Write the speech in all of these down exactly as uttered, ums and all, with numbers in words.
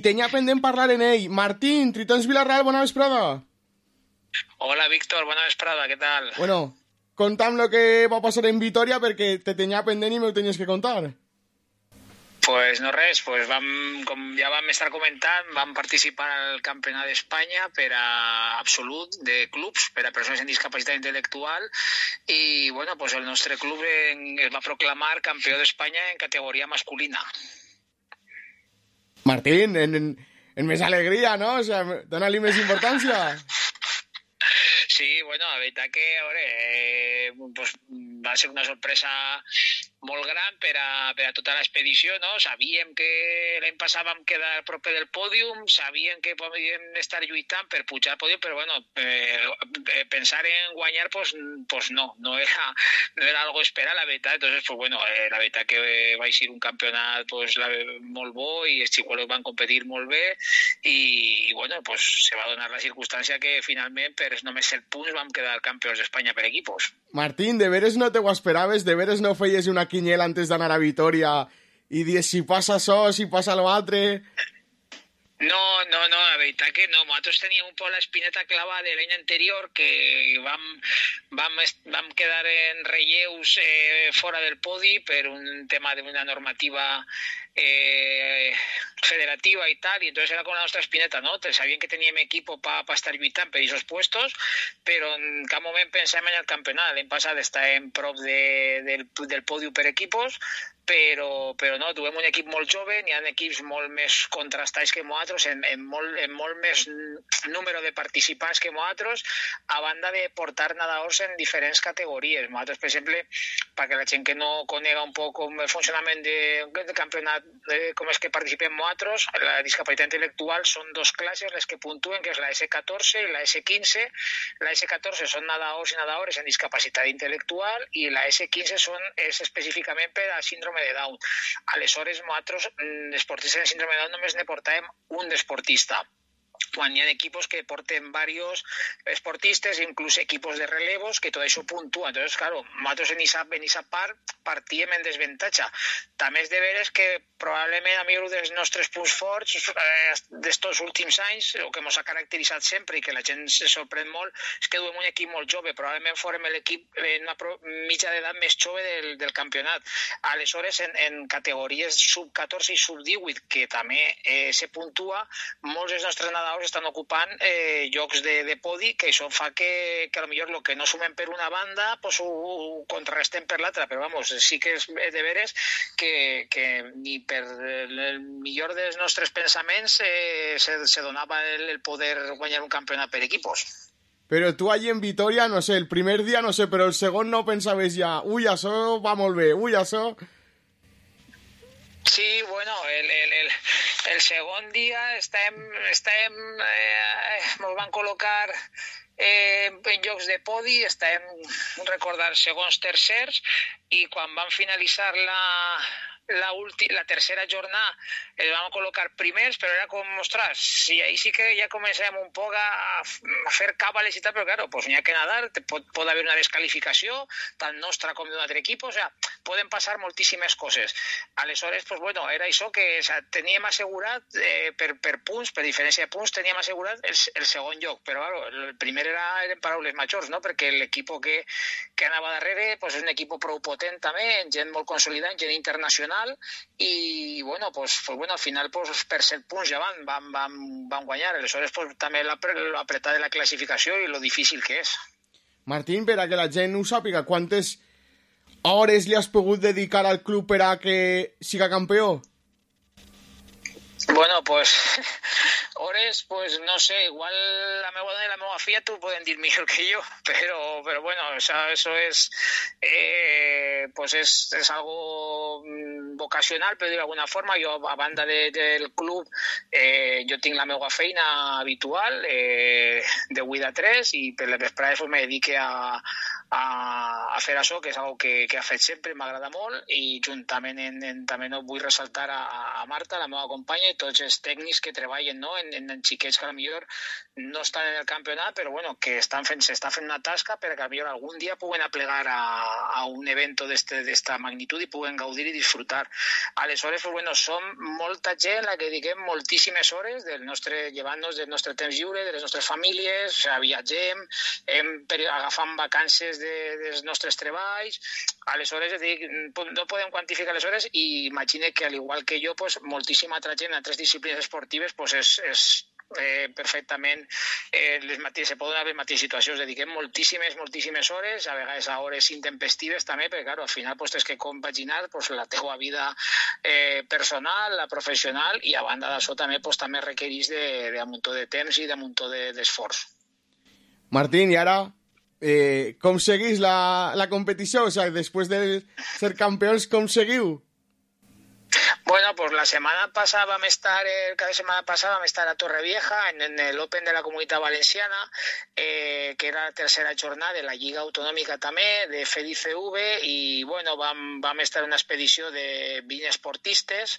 tenia pendent parlar en ell. Martín, Tritons Vilarreal, bona vesprada. Hola, Víctor, bona vesprada, què tal? Bueno, conta'm lo que va passar en Vitoria perquè te tenia pendent i m'ho tenies que contar. Pues no res, pues vam, com ja vam estar comentant, vam participar al Campionat d'Espanya per a absolut de clubs, per a persones amb discapacitat intel·lectual i bueno, pues el nostre club en, es va proclamar campió d'Espanya en categoria masculina. Martín, en, en, en més alegria, no? O sea, dona-li més importància. Sí, bueno, la veritat que a veure, eh, pues, va ser una sorpresa molt gran per a, per a tota l'expedició, no? Sabíem que l'any passat vam quedar proper del pòdium, sabíem que podíem estar lluitant per pujar al pòdium, però bueno, eh, pensar en guanyar, pues, pues no, no era, no era algo esperar, la veritat. Entonces, pues bueno, eh, la veritat que va ser un campionat pues, la, molt bo i els xicolos van competir molt bé i, i bueno, pues se va donar la circumstància que finalment per només set punts vam quedar campions d'Espanya per equipos. Martín, de veres no te ho esperaves? De veres no feies una quiniela antes d'anar a Vitoria i dius si passa això, si passa l'altre? No, no, no, la veritat que no. Nosaltres teníem un poc l'espineta clavada de l'any anterior que vam, vam, vam quedar en relleus eh, fora del podi per un tema d'una normativa eh, federativa i tal, i entonces era com la nostra espineta, no? Sabíem que teníem equipo para pa estar lluitant per aquests puestos, però en cap moment pensàvem en el campionat. L'any passat estàvem prop de, del, del pòdium per equipos, però, però no, trobem un equip molt jove, n'hi ha equips molt més contrastats que nosaltres, en, en, molt, en molt més número de participants que nosaltres, a banda de portar nadadors en diferents categories. Nosaltres, per exemple, perquè la gent que no conega un poc com el funcionament de, de campionat, de, com és que participem nosaltres, la discapacitat intel·lectual són dos classes les que puntuen, que és la ese catorze i la ese quinze. La ese catorze són nadadors i nadadores en discapacitat intel·lectual i la ese quinze són, és específicament per a síndrome de Down. Aleshores, nosaltres, esportistes en síndrome de Down, només ne portàvem un d'esportista. Quan hi ha equipos que porten varios esportistes, inclús equipos de relevos, que tot això puntua. Entonces, claro, nosaltres en aquesta part partíem en desventatge. També és de veres que probablement a mi un dels nostres punts forts eh, d'estos últims anys, el que ens ha caracteritzat sempre i que la gent se sorprèn molt, és que duem un equip molt jove. Probablement fórem l'equip en una mitja d'edat més jove del, del campionat. Aleshores, en, en categories sub catorze i sub divuit, que també eh, se puntua, molts dels nostres nadadors estan ocupant eh, llocs de, de podi, que això fa que, que a lo millor el que no sumem per una banda pues ho, ho contrarrestem per l'altra, però vamos, sí que és de veres que, que ni per el millor dels nostres pensaments eh, se, se donava el, el poder guanyar un campionat per equipos. Però tu allí en Vitoria, no sé, el primer dia no sé, però el segon no pensaves ja, ui, això va molt bé, ui, això... Sí, bueno, el, el, el, el segon dia estem, estem eh, ens van col·locar eh, en llocs de podi, estem recordar segons, tercers, i quan van finalitzar la, la, ulti, la tercera jornada els vam col·locar primers, però era com, ostres, sí, ahí sí que ja comencem un poc a, a fer càbales i tal, però claro, pues n'hi ha que nadar, pot, pot haver una descalificació, tant nostra com d'un altre equip, o sea, poden passar moltíssimes coses. Aleshores, pues bueno, era això que o sea, teníem assegurat, eh, per, per punts, per diferència de punts, teníem assegurat el, el segon lloc, però claro, el primer era, eren paraules majors, no? Perquè l'equip que, que anava darrere pues, és un equip prou potent també, gent molt consolidada, gent internacional, i bueno, pues, pues bueno, al final pues, per set punts ja van, van, van, van guanyar. Aleshores pues, també l'apretar de la classificació i lo difícil que és. Martín, per a que la gent ho sàpiga, quantes hores li has pogut dedicar al club per a que siga campió? Bueno, pues hores, pues no sé, igual la meva dona i la meva filla t'ho poden dir millor que jo, pero, pero bueno, o sea, eso es, eh, pues es, es algo vocacional, però d'alguna forma, jo a banda de, del club, eh, jo tinc la meva feina habitual, eh, de vuit a tres, i per les vesprades pues, me dedique a, a, a fer això, que és una que, que ha fet sempre, m'agrada molt, i juntament en, en, també no vull ressaltar a, a Marta, la meva companya, i tots els tècnics que treballen, no? en, en, en xiquets que potser no estan en el campionat, però bueno, que estan fent, s'està fent una tasca perquè potser algun dia puguen aplegar a, a un evento d'esta magnitud i puguen gaudir i disfrutar. Aleshores, pues, bueno, som molta gent la que dediquem moltíssimes hores del nostre, llevant-nos del nostre temps lliure, de les nostres famílies, o sigui, viatgem, hem, agafant vacances de, dels nostres treballs. Aleshores, dic, no podem quantificar les hores i imagine que, al igual que jo, pues, moltíssima altra gent en altres disciplines esportives pues, és, és eh, perfectament eh, les mateixes, se poden haver les mateixes situacions. Dediquem moltíssimes, moltíssimes hores, a vegades a hores intempestives també, perquè claro, al final pues, tens que compaginar pues, la teua vida eh, personal, la professional, i a banda d'això també, pues, també requereix de, de un muntó de temps i de un muntó d'esforç. Martín, i ara eh, com seguís la, la competició? O sigui, després de ser campions, com seguiu? Bueno, pues la setmana passada vam estar, eh, cada setmana passada vam estar a Torrevieja en, en l'Open de la Comunitat Valenciana, eh, que era la tercera jornada de la Lliga Autonòmica també, de F E D I C V, i bueno, vam, vam estar en una expedició de vint esportistes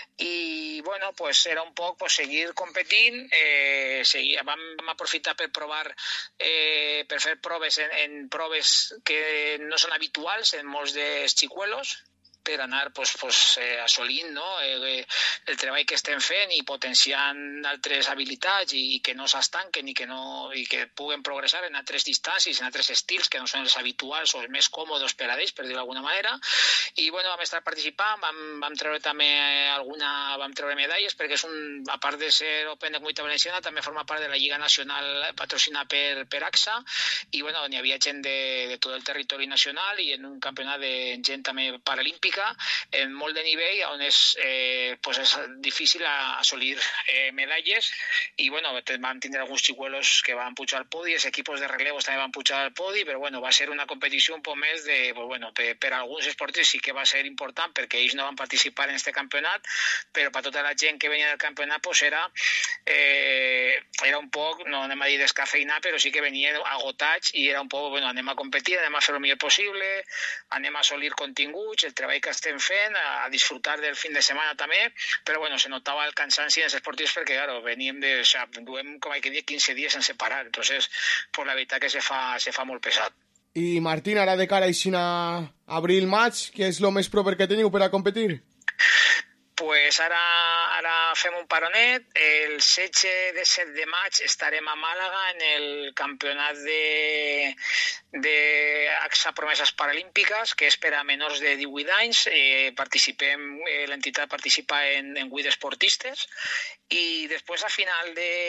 i bueno, pues era un poc pues, seguir competint, eh, seguir, vam, vam aprofitar per provar, eh, per fer proves en, en proves que no són habituals en molts dels xicuelos, per anar pues, pues, eh, assolint no? eh, el treball que estem fent i potenciant altres habilitats i, i que no s'estanquen i que no i que puguen progressar en altres distàncies, en altres estils que no són els habituals o els més còmodes per a ells, per dir-ho d'alguna manera. I bueno, vam estar participant, vam, vam treure també alguna, vam treure medalles perquè és un, a part de ser Open de Comunitat Valenciana, també forma part de la Lliga Nacional patrocinada per, per A X A, i bueno, n'hi havia gent de, de tot el territori nacional i en un campionat de gent també paralímpica en molt de nivell on és, eh, pues és difícil assolir eh, medalles i bueno, vam tindre alguns xicuelos que van pujar al podi, els equipos de relevos també van pujar al podi, però bueno, va ser una competició un poc més de, pues bueno, per, per alguns esportistes sí que va ser important perquè ells no van participar en este campionat, però per tota la gent que venia del campionat pues era eh, era un poc, no anem a dir descafeinat, però sí que venien agotats i era un poc, bueno, anem a competir, anem a fer el millor possible, anem a assolir continguts, el treball que estem fent, a disfrutar del fin de setmana també, però bueno, se notava el cansanci dels esportius perquè, claro, veníem de, o sea, duem, com hay que dir, quinze dies sense parar, entonces, pues la veritat que se fa, se fa molt pesat. I Martín, ara de cara a abril-maig, què és el més proper que teniu per a competir? Pues ara, ara fem un paronet, el setze de set de maig estarem a Màlaga en el campionat de, de A X A Promeses Paralímpiques, que és per a menors de divuit anys, eh, participem, eh, l'entitat participa en, en vuit esportistes, i després a final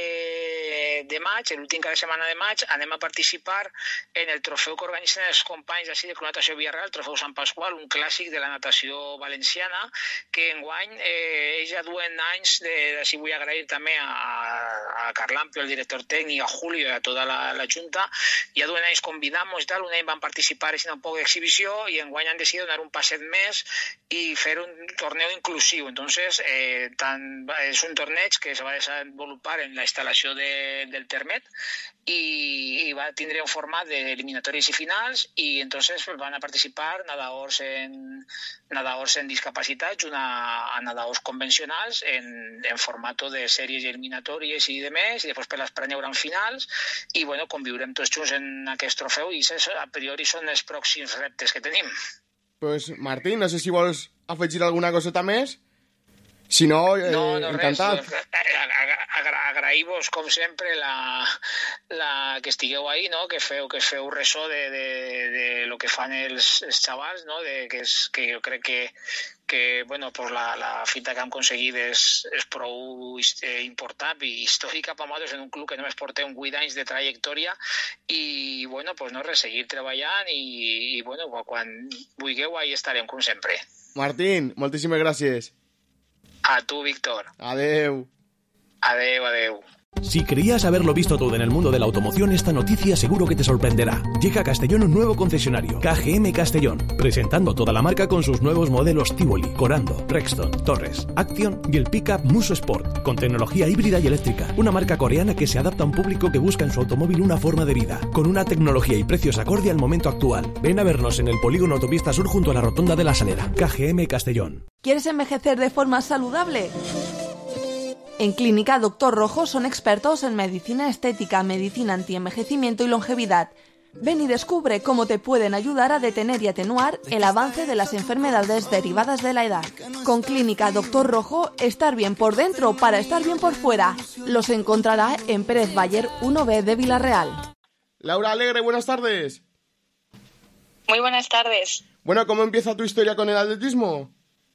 de, de maig, l'últim cada setmana de maig, anem a participar en el trofeu que organitzen els companys així de Club Natació Villarreal, el trofeu Sant Pasqual, un clàssic de la natació valenciana, que enguany eh, ells ja duen anys, de, així vull agrair també a, a Carlampio, el director tècnic, a Julio i a tota la, la Junta, ja duen anys convidant-nos i tal, un any van participar en un poc d'exhibició i enguany han decidit donar un passet més i fer un torneo inclusiu. Entonces, eh, tant, és un torneig que se va desenvolupar en la instal·lació de, del Termet i, i va tindre un format d'eliminatoris i finals i entonces van a participar nadadors en, nadadors en discapacitats, una, a nadadors convencionals en, en formato de sèries eliminatòries i de més, i després per l'Espranya hi haurà finals i bueno, conviurem tots junts en aquest trofeu i a priori són els pròxims reptes que tenim. Pues Martín, no sé si vols afegir alguna coseta més. Si no, eh, no, no encantat. Res. Agraï-vos, com sempre, la, la, que estigueu ahí, no? que feu que feu ressò de, de, de lo que fan els, els xavals, no? de, que, és, que jo crec que, que bueno, pues la, la fita que hem aconseguit és, és prou important i històrica per nosaltres en un club que només portem vuit anys de trajectòria i bueno, pues no res, seguir treballant i, i bueno, quan vulgueu ahí estarem, com sempre. Martín, moltíssimes gràcies. A tu, Víctor. Adeu. Adeu, adeu. Si creías haberlo visto todo en el mundo de la automoción, esta noticia seguro que te sorprenderá. Llega a Castellón un nuevo concesionario, K G M Castellón, presentando toda la marca con sus nuevos modelos Tivoli, Corando, Rexton, Torres, Action y el pickup Muso Sport, con tecnología híbrida y eléctrica. Una marca coreana que se adapta a un público que busca en su automóvil una forma de vida, con una tecnología y precios acorde al momento actual. Ven a vernos en el polígono Autopista Sur junto a la Rotonda de la Salera. K G M Castellón. ¿Quieres envejecer de forma saludable? En Clínica Doctor Rojo son expertos en medicina estética, medicina antienvejecimiento y longevidad. Ven y descubre cómo te pueden ayudar a detener y atenuar el avance de las enfermedades derivadas de la edad. Con Clínica Doctor Rojo, estar bien por dentro para estar bien por fuera. Los encontrará en Pérez Bayer uno B de Villarreal. Laura Alegre, buenas tardes. Muy buenas tardes. Bueno, ¿cómo empieza tu historia con el atletismo?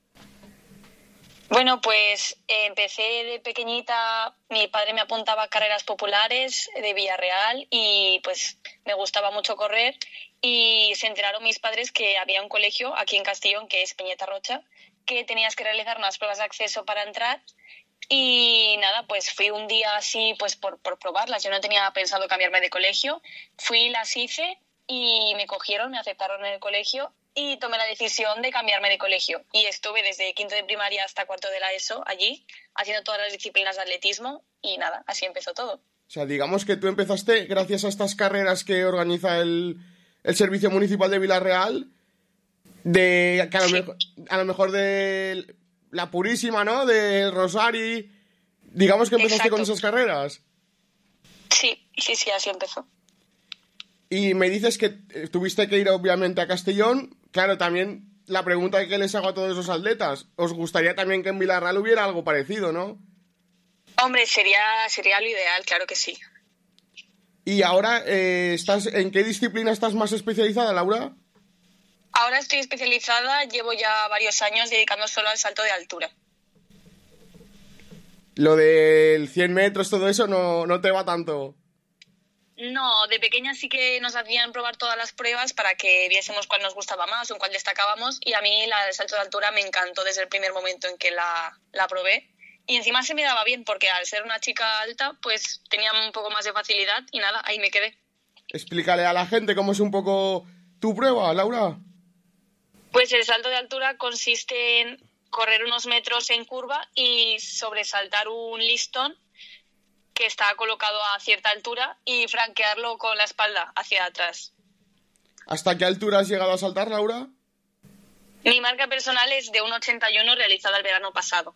Bueno, pues eh, empecé de pequeñita, mi padre me apuntaba a carreras populares de Villarreal y pues me gustaba mucho correr y se enteraron mis padres que había un colegio aquí en Castellón, que es Peñeta Rocha, que tenías que realizar unas pruebas de acceso para entrar y nada, pues fui un día así pues por, por probarlas. Yo no tenía pensado cambiarme de colegio, fui, las hice y me cogieron, me aceptaron en el colegio y tomé la decisión de cambiarme de colegio. Y estuve desde quinto de primaria hasta cuarto de la ESO allí, haciendo todas las disciplinas de atletismo y nada, así empezó todo. O sea, digamos que tú empezaste gracias a estas carreras que organiza el, el Servicio Municipal de Villarreal, de que a, lo Sí. mejor, a lo mejor de la Purísima, ¿no? Del Rosari. Digamos que empezaste Exacto. con esas carreras. Sí, sí, sí, así empezó. Y me dices que eh, tuviste que ir obviamente a Castellón. Claro, también la pregunta que les hago a todos los atletas, ¿os gustaría también que en Villarreal hubiera algo parecido, no? Hombre, sería, sería lo ideal, claro que sí. Y ahora, eh, estás ¿en qué disciplina estás más especializada, Laura? Ahora estoy especializada, llevo ya varios años dedicando solo al salto de altura. Lo del cien metros, todo eso, no, no te va tanto. No, de pequeña sí que nos hacían probar todas las pruebas para que viésemos cuál nos gustaba más o en cuál destacábamos y a mí la del salto de altura me encantó desde el primer momento en que la, la probé y encima se me daba bien porque al ser una chica alta pues tenía un poco más de facilidad y nada, ahí me quedé. Explícale a la gente cómo es un poco tu prueba, Laura. Pues el salto de altura consiste en correr unos metros en curva y sobresaltar un listón que está colocado a cierta altura y franquearlo con la espalda hacia atrás. ¿Hasta qué altura has llegado a saltar, Laura? Mi marca personal es de uno ochenta y uno realizada el verano pasado.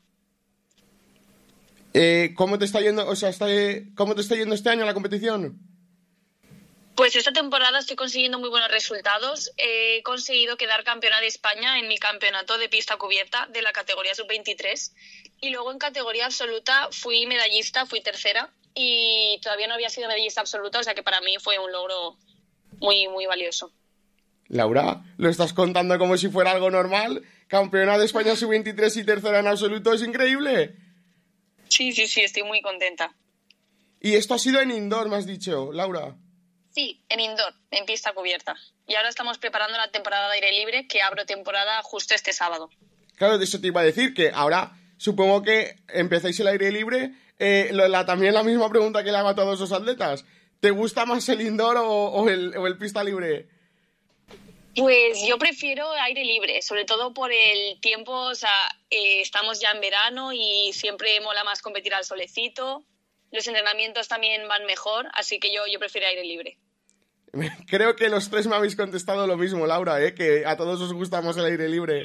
Eh, ¿Cómo te está yendo, o sea, está, cómo te está yendo este año la competición? Pues esta temporada estoy consiguiendo muy buenos resultados. He conseguido quedar campeona de España en mi campeonato de pista cubierta de la categoría sub veintitrés y luego en categoría absoluta fui medallista, fui tercera y todavía no había sido medallista absoluta, o sea que para mí fue un logro muy, muy valioso. Laura, lo estás contando como si fuera algo normal. Campeona de España sub veintitrés y tercera en absoluto, es increíble. Sí, sí, sí, estoy muy contenta. Y esto ha sido en indoor, me has dicho, Laura. Sí, en indoor, en pista cubierta. Y ahora estamos preparando la temporada de aire libre, que abro temporada justo este sábado. Claro, de eso te iba a decir, que ahora supongo que empezáis el aire libre. Eh, lo- la, también la misma pregunta que le hago a todos los atletas. ¿Te gusta más el indoor o, o el, o el pista libre? Pues yo prefiero aire libre, sobre todo por el tiempo, o sea, eh, estamos ya en verano y siempre mola más competir al solecito. Los entrenamientos también van mejor, así que yo, yo prefiero aire libre. Creo que los tres me habéis contestado lo mismo, Laura, ¿eh? Que a todos os gusta más el aire libre.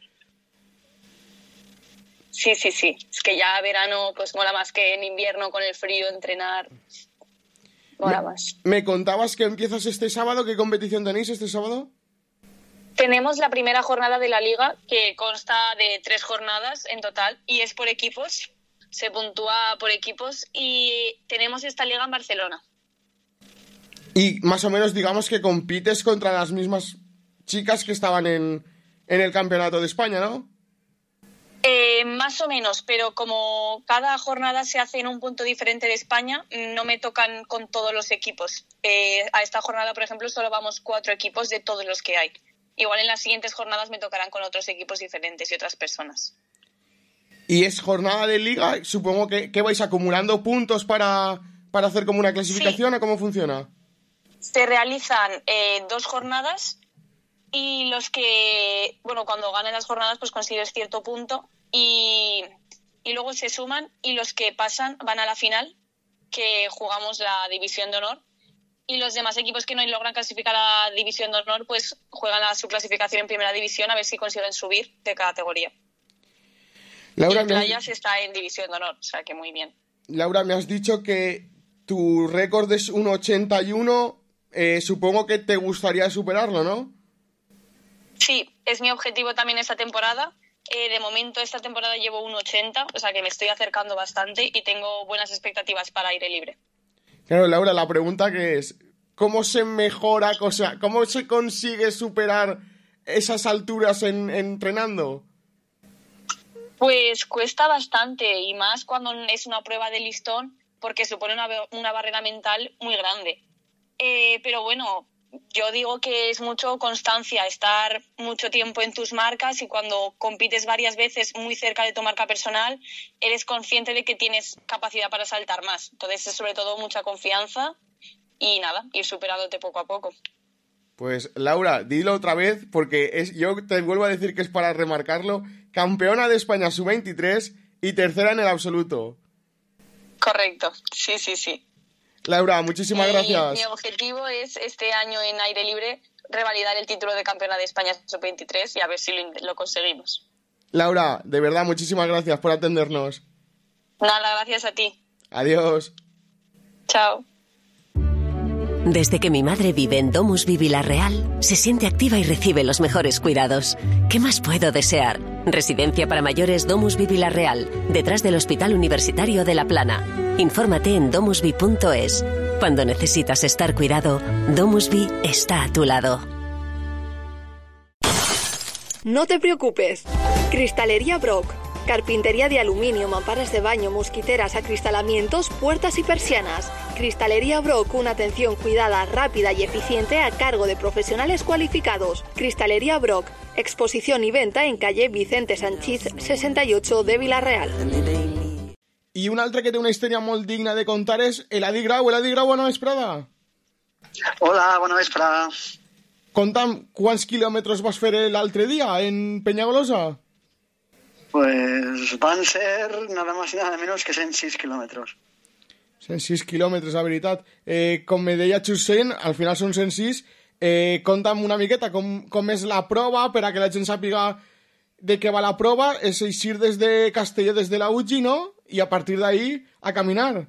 Sí, sí, sí. Es que ya verano pues mola más que en invierno con el frío entrenar. Mola me, más. Me contabas que empiezas este sábado. ¿Qué competición tenéis este sábado? Tenemos la primera jornada de la liga, que consta de tres jornadas en total y es por equipos. Se puntúa por equipos y tenemos esta liga en Barcelona. Y más o menos digamos que compites contra las mismas chicas que estaban en, en el campeonato de España, ¿no? Eh, más o menos, pero como cada jornada se hace en un punto diferente de España, no me tocan con todos los equipos. Eh, a esta jornada, por ejemplo, solo vamos cuatro equipos de todos los que hay. Igual en las siguientes jornadas me tocarán con otros equipos diferentes y otras personas. Y es jornada de liga, supongo que, que vais acumulando puntos para, para hacer como una clasificación, Sí. ¿o cómo funciona? Se realizan eh, dos jornadas y los que, bueno, cuando ganen las jornadas pues consigues cierto punto y, y luego se suman y los que pasan van a la final, que jugamos la División de Honor, y los demás equipos que no logran clasificar a la División de Honor pues juegan a su clasificación en Primera División a ver si consiguen subir de categoría. Laura, y me has, Playas está en División de Honor, o sea que muy bien. Laura, me has dicho que tu récord es uno ochenta y uno, eh, supongo que te gustaría superarlo, ¿no? Sí, es mi objetivo también esta temporada. Eh, de momento esta temporada llevo uno ochenta, o sea que me estoy acercando bastante y tengo buenas expectativas para aire libre. Claro, Laura, la pregunta que es, ¿cómo se mejora, o sea, cómo se consigue superar esas alturas en, entrenando? Pues cuesta bastante y más cuando es una prueba de listón porque supone una, una barrera mental muy grande. Eh, pero bueno, yo digo que es mucho constancia, estar mucho tiempo en tus marcas y cuando compites varias veces muy cerca de tu marca personal, eres consciente de que tienes capacidad para saltar más. Entonces es sobre todo mucha confianza y nada, ir superándote poco a poco. Pues Laura, dilo otra vez porque es, yo te vuelvo a decir que es para remarcarlo. Campeona de España sub veintitrés y tercera en el absoluto. Correcto, sí, sí, sí. Laura, muchísimas Eh, gracias. Mi objetivo es este año en aire libre revalidar el título de campeona de España sub veintitrés y a ver si lo, lo conseguimos. Laura, de verdad, muchísimas gracias por atendernos. Nada, gracias a ti. Adiós. Chao. Desde que mi madre vive en DomusVi Vila-real, se siente activa y recibe los mejores cuidados. ¿Qué más puedo desear? Residencia para mayores DomusVi Vila-real, detrás del Hospital Universitario de La Plana. Infórmate en domusvi punto es. Cuando necesitas estar cuidado, DomusVi está a tu lado. No te preocupes. Cristalería Brock. Carpintería de aluminio, mamparas de baño, mosquiteras, acristalamientos, puertas y persianas. Cristalería Brock, una atención cuidada, rápida y eficiente a cargo de profesionales cualificados. Cristalería Brock, exposición y venta en calle Vicente Sanchís sesenta y ocho de Vila-real. I un altre que té una història molt digna de contar és Eladi Grau. Eladi Grau, bona vesprada. Hola, bona vesprada. Conta'm, quants quilòmetres vas fer l'altre dia en Peñagolosa? Pues van ser nada más y nada menos que cent sis kilómetros. cent sis quilòmetres, la veritat. Eh, com me deia Xusen, al final són cent sis. Eh, conta'm una miqueta com, com és la prova per a que la gent sàpiga de què va la prova. És eixir des de Castelló, des de la U G I, no? I a partir d'ahí, a caminar.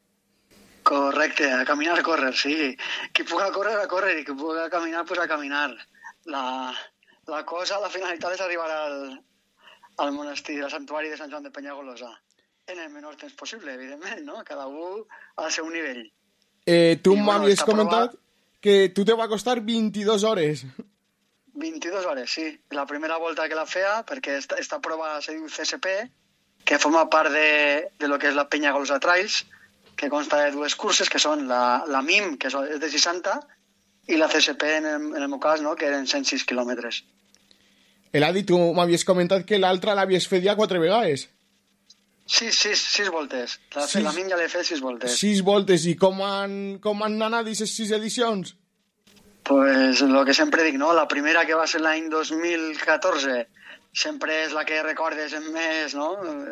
Correcte, a caminar, a córrer, sí. Qui puga córrer, a córrer, i qui puga caminar, pues a caminar. La, la cosa, la finalitat és arribar al, al monestir, al santuari de Sant Joan de Peñagolosa. En el menor temps possible, evidentment, no? Cada un al seu nivell. Eh, tu I, bueno, m'havies esta comentat prova... que tu te va costar veintidós hores. veintidós hores, sí. La primera volta que la feia, perquè esta, esta prova se diu C S P, que forma part de, de lo que és la Peñagolosa Trails, que consta de dues curses, que són la, la M I M, que és de seixanta, i la C S P, en el, en el meu cas, no? Que eren cent sis quilòmetres. Eladi, tu m'havies comentat que l'altra l'havies fet ja quatre vegades. Sí, sis, sis voltes. La, Sis- la M I M ja l'he fet sis voltes. Sis voltes. I com han, com han anat aquestes sis edicions? Pues lo que sempre dic, no? La primera, que va ser l'any dos mil catorze, sempre és la que recordes en més, no?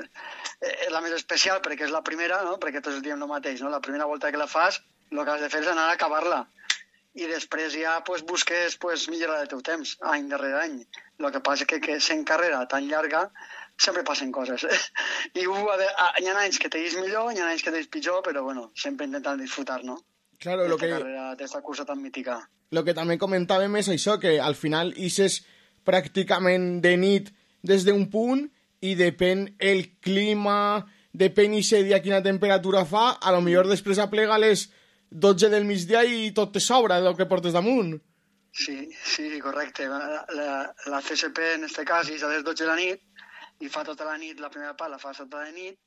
És la més especial perquè és la primera, no? Perquè tots diem el mateix, no? La primera volta que la fas, el que has de fer és anar a acabar-la. I després ja pues, busques pues, millorar el teu temps, any darrere any. El que passa és que, que sent carrera tan llarga sempre passen coses. I uh, hi ha anys que t'eix millor, hi ha anys que t'eix pitjor, però bueno, sempre intentant disfrutar, no? Claro, lo D'esta que, carrera, d'esta cursa tan mítica. lo que també comentàvem és això, que al final ixes pràcticament de nit des d'un punt i depèn el clima, depèn ixe dia quina temperatura fa, a lo millor després aplega a les dotze del migdia i tot te sobra del que portes damunt. Sí, sí, correcte. La, la, la C S P en este cas és a les dotze de la nit i fa tota la nit, la primera part la fa tota la nit,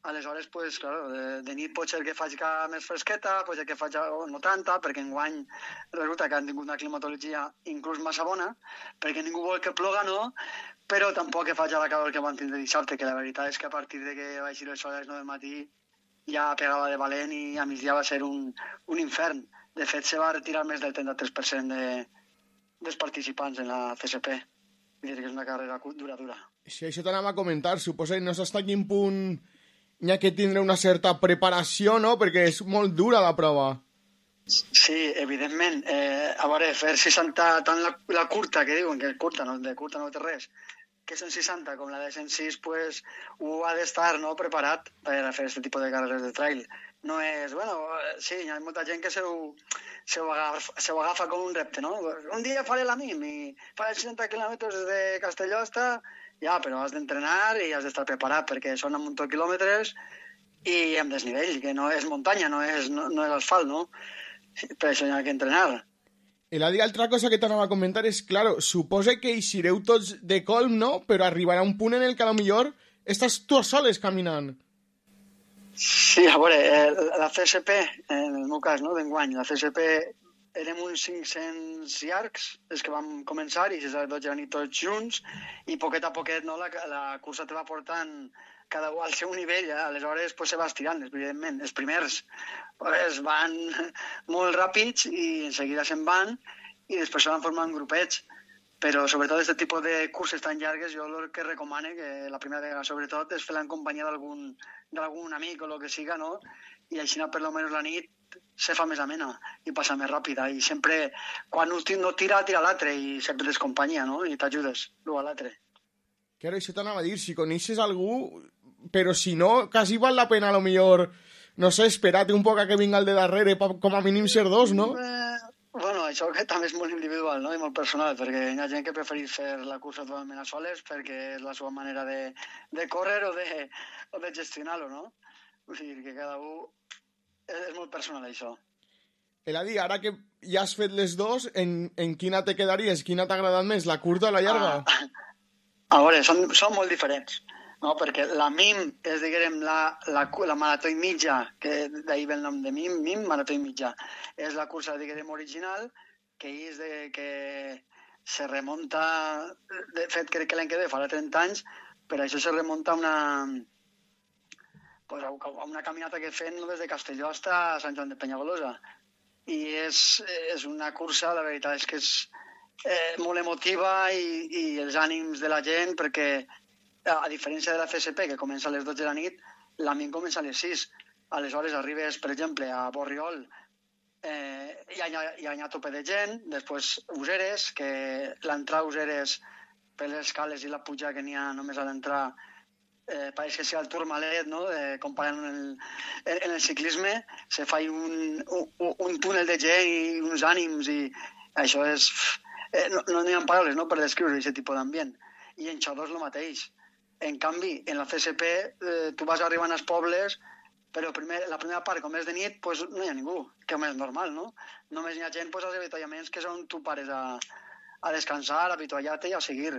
aleshores, pues, claro, de, de nit pot ser que faci més fresqueta, pot ser que faci oh, no tanta, perquè enguany resulta que han tingut una climatologia inclús massa bona, perquè ningú vol que ploga, no? Però tampoc que faci la calor que van tindre dissabte, que la veritat és que a partir de que va eixir el sol a les nou del matí ja pegava de valent i a migdia va ser un, un infern. De fet, se va retirar més del trenta-tres per cent de, dels participants en la C S P. Vull dir que és una carrera duradora. Sí, això t'anava a comentar. Suposo que no saps a quin punt hi ha que tindre una certa preparació, no? Perquè és molt dura la prova. Sí, evidentment. Eh, a veure, fer seixanta, tant la, la curta, que diuen, que és curta, no, de curta no té res, que són seixanta, com la de cent sis, pues, ho ha d'estar, no?, preparat per a fer aquest tipus de carreres de trail. No és, bueno, sí, hi ha molta gent que se ho, se ho, agafa, se ho agafa com un repte, no? Un dia faré la M I M i faré seixanta quilòmetres des de Castelló hasta... Ja, però has d'entrenar i has d'estar preparat, perquè són un munt de quilòmetres i amb desnivell, que no és muntanya, no és, no, no és asfalt, no? Per això hi ha que entrenar. I la altra cosa que t'anava a comentar és, claro, suposa que eixireu tots de colm, no? Però arribarà un punt en el que a lo millor estàs tu soles caminant. Sí, a veure, la C S P, en el meu cas, no?, d'enguany, la C S P érem uns cinc-cents llargs, els que vam començar, i les dotze eren tots junts, i poquet a poquet, no?, la, la cursa te va portant cada un al seu nivell, eh? Aleshores pues, se va estirant, evidentment. Els primers pues, van molt ràpids i en seguida se'n van i després se van formant grupets. Però sobretot aquest tipus de curses tan llargues jo el que recomano, que la primera vegada sobretot, és fer-la en companyia d'algun d'algun amic o el que siga, no? I així per almenys la nit se fa més amena i passa més ràpida. I sempre, quan no tira, tira l'altre i sempre tens companyia, no? I t'ajudes l'un a l'altre. Claro, això t'anava a dir, si coneixes algú, però si no, quasi val la pena a lo millor, no sé, esperar-te un poc a que vinga el de darrere, com a mínim ser dos, no? Eh, bueno, això que també és molt individual, no?, i molt personal, perquè hi ha gent que prefereix fer la cursa totalment a soles perquè és la seva manera de, de córrer o de, o de gestionar-lo, no? O sigui, que cada un... És, és molt personal, això. Eladi, ara que ja has fet les dos, en, en quina te quedaries? Quina t'ha agradat més, la curta o la llarga? Ah, a veure, són, són molt diferents, no? Perquè la M I M és, diguem, la, la, la marató i mitja, que d'ahir ve el nom de M I M, M I M, marató i mitja. És la cursa, diguem, original, que és de, que se remunta, de fet, crec que l'any que ve farà trenta anys, però això se remunta a una, pues, a una caminata que fem des de Castelló fins a Sant Joan de Penyagolosa. I és, és una cursa, la veritat és que és eh, molt emotiva i, i els ànims de la gent, perquè a diferència de la C S P, que comença a les dotze de la nit, la M I M comença a les sis. Aleshores arribes, per exemple, a Borriol, eh, hi, ha, hi ha a tope de gent, després Useres, que l'entrar a Useres per les escales i la puja que n'hi ha només a l'entrar, eh, pareix que sigui el Tourmalet, no?, eh, comparant en el, en el ciclisme, se fa un, un, un túnel de gent i uns ànims, i això és... Eh, no no n'hi ha paraules, no?, per descriure aquest tipus d'ambient. I en Xodó és el mateix. En canvi, en la C S P, eh, tu vas arribant als pobles, però primer, la primera part, com és de nit, pues, no hi ha ningú, que és normal, no? Només hi ha gent pues, als avituallaments, que és on tu pares a, a descansar, a avituallar-te i a seguir.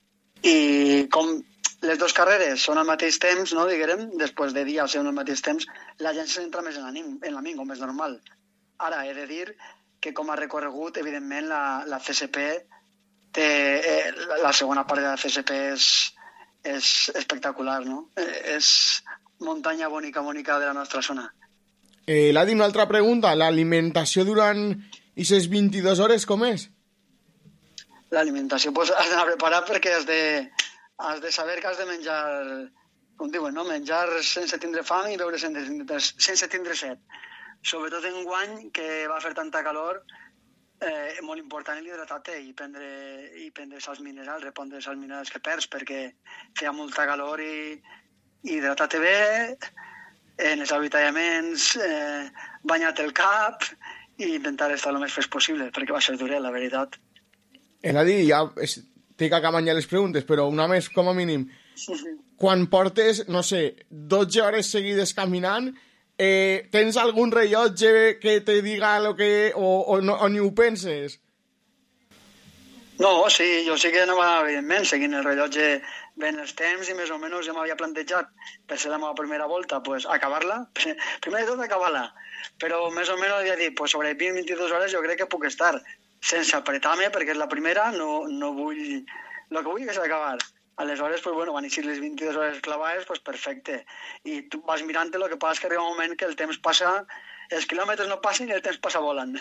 I com les dues carreres són al mateix temps, no, diguem, després de dia són al mateix temps, la gent s'entra més en la, en la M I M, com és normal. Ara, he de dir que com a recorregut, evidentment, la, la C S P té... Eh, la segona part de la C S P és, és espectacular, no? Eh, és muntanya bonica, bonica de la nostra zona. Eh, Ladi, una altra pregunta. L'alimentació durant aquestes vint-i-dues hores com és? L'alimentació, pues, has d'anar preparat perquè has de, has de saber que has de menjar, com diuen, no? Menjar sense tindre fam i beure sense tindre, sense tindre set. Sobretot en guany, que va fer tanta calor, eh, molt important l'hidratar-te i prendre, i prendre sals minerals, repondre sals minerals que perds, perquè feia molta calor i, i hidratar-te bé, en els avituallaments, eh, banyar-te el cap i intentar estar el més fresc possible, perquè va ser duret, la veritat. Eladi, ja tinc que acabar ja les preguntes, però una més com a mínim. Quan portes, no sé, dotze hores seguides caminant, Eh, tens algun rellotge que te diga lo que o, o, no, o ni ho penses? No, sí, jo sí que anava, evidentment, seguint el rellotge ben els temps i més o menys ja m'havia plantejat per ser la meva primera volta, pues, acabar-la. Primer de tot, acabar-la. Però més o menys havia dit, pues, sobre vint a vint-i-dues hores jo crec que puc estar sense apretar-me, perquè és la primera, no, no vull... El que vull és acabar. Aleshores, pues, bueno, van eixir les vint-i-dues hores clavades, pues, perfecte. I tu vas mirant-te, el que passa és que arriba un moment que el temps passa, els quilòmetres no passen i el temps passa volant.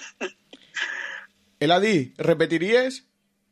Eladi, repetiries?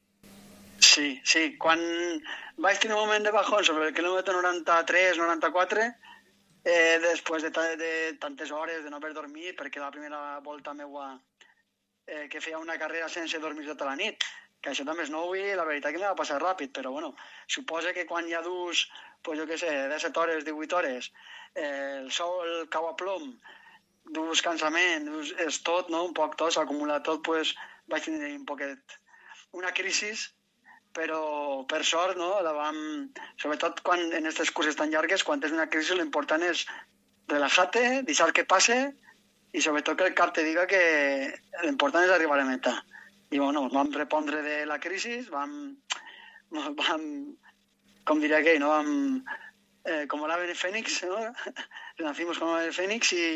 Sí, sí. Quan vaig tenir un moment de bajón sobre el quilòmetre noranta-tres noranta-quatre, eh, després de, ta de tantes hores de no haver dormit, perquè la primera volta meua eh, que feia una carrera sense dormir tota la nit, que això també és nou i la veritat que me va passar ràpid, però bueno, suposa que quan ja dus, pues jo què sé, disset hores, divuit hores, eh, el sol cau a plom, dus cansament, dus, és tot, no? Un poc tot, s'ha acumulat tot, pues vaig tenir un poquet una crisi, però per sort, no? La vam... Sobretot quan en aquestes curses tan llargues, quan és una crisi, l'important és relajar-te, deixar que passe i sobretot que el cap te diga que l'important és arribar a la meta. I bueno, vam repondre de la crisi, vam, vam com diria aquell, no? Vam, eh, com l'ave Fénix, no? Nacimos com l'ave Fénix i,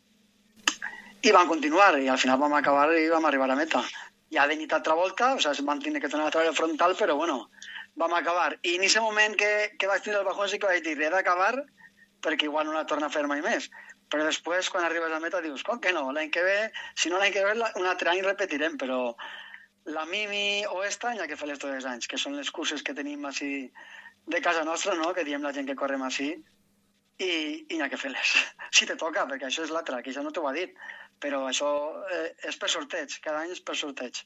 i vam continuar i al final vam acabar i vam arribar a la meta. Ja de nit altra volta, o sigui, es van tenir que tornar a treure el frontal, però bueno, vam acabar. I en aquest moment que, que vaig tenir el bajón sí que vaig dir, he d'acabar perquè igual no la torna a fer mai més. Però després, quan arribes a la meta, dius, com que no? L'any que ve, si no l'any que ve, un altre any repetirem, però la Mimi o esta n'hi ha que fer-les tots els anys, que són les curses que tenim així de casa nostra, no? Que diem la gent que correm així, i, i n'hi ha que fer-les. Si te toca, perquè això és l'altre, que ja no t'ho ha dit, però això eh, és per sorteig, cada any és per sorteig.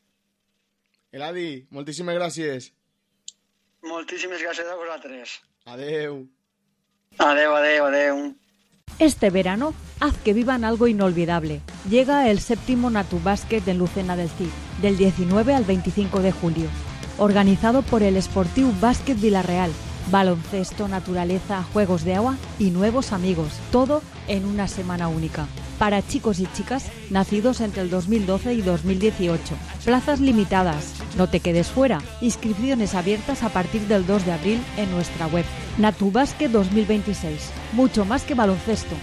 Eladi, moltíssimes gràcies. Moltíssimes gràcies a vosaltres. Adeu. Adeu, adeu, adeu. Este verano, haz que vivan algo inolvidable. Llega el séptimo Natubasket en Lucena del Cid, del diecinueve al veinticinco de julio. Organizado por el Sportiu Básquet Vilarreal. Baloncesto, naturaleza, juegos de agua y nuevos amigos. Todo en una semana única. Para chicos y chicas nacidos entre el dos mil doce y dos mil dieciocho. Plazas limitadas. No te quedes fuera. Inscripciones abiertas a partir del dos de abril en nuestra web. Natubasket dos mil veintiséis. Mucho más que baloncesto.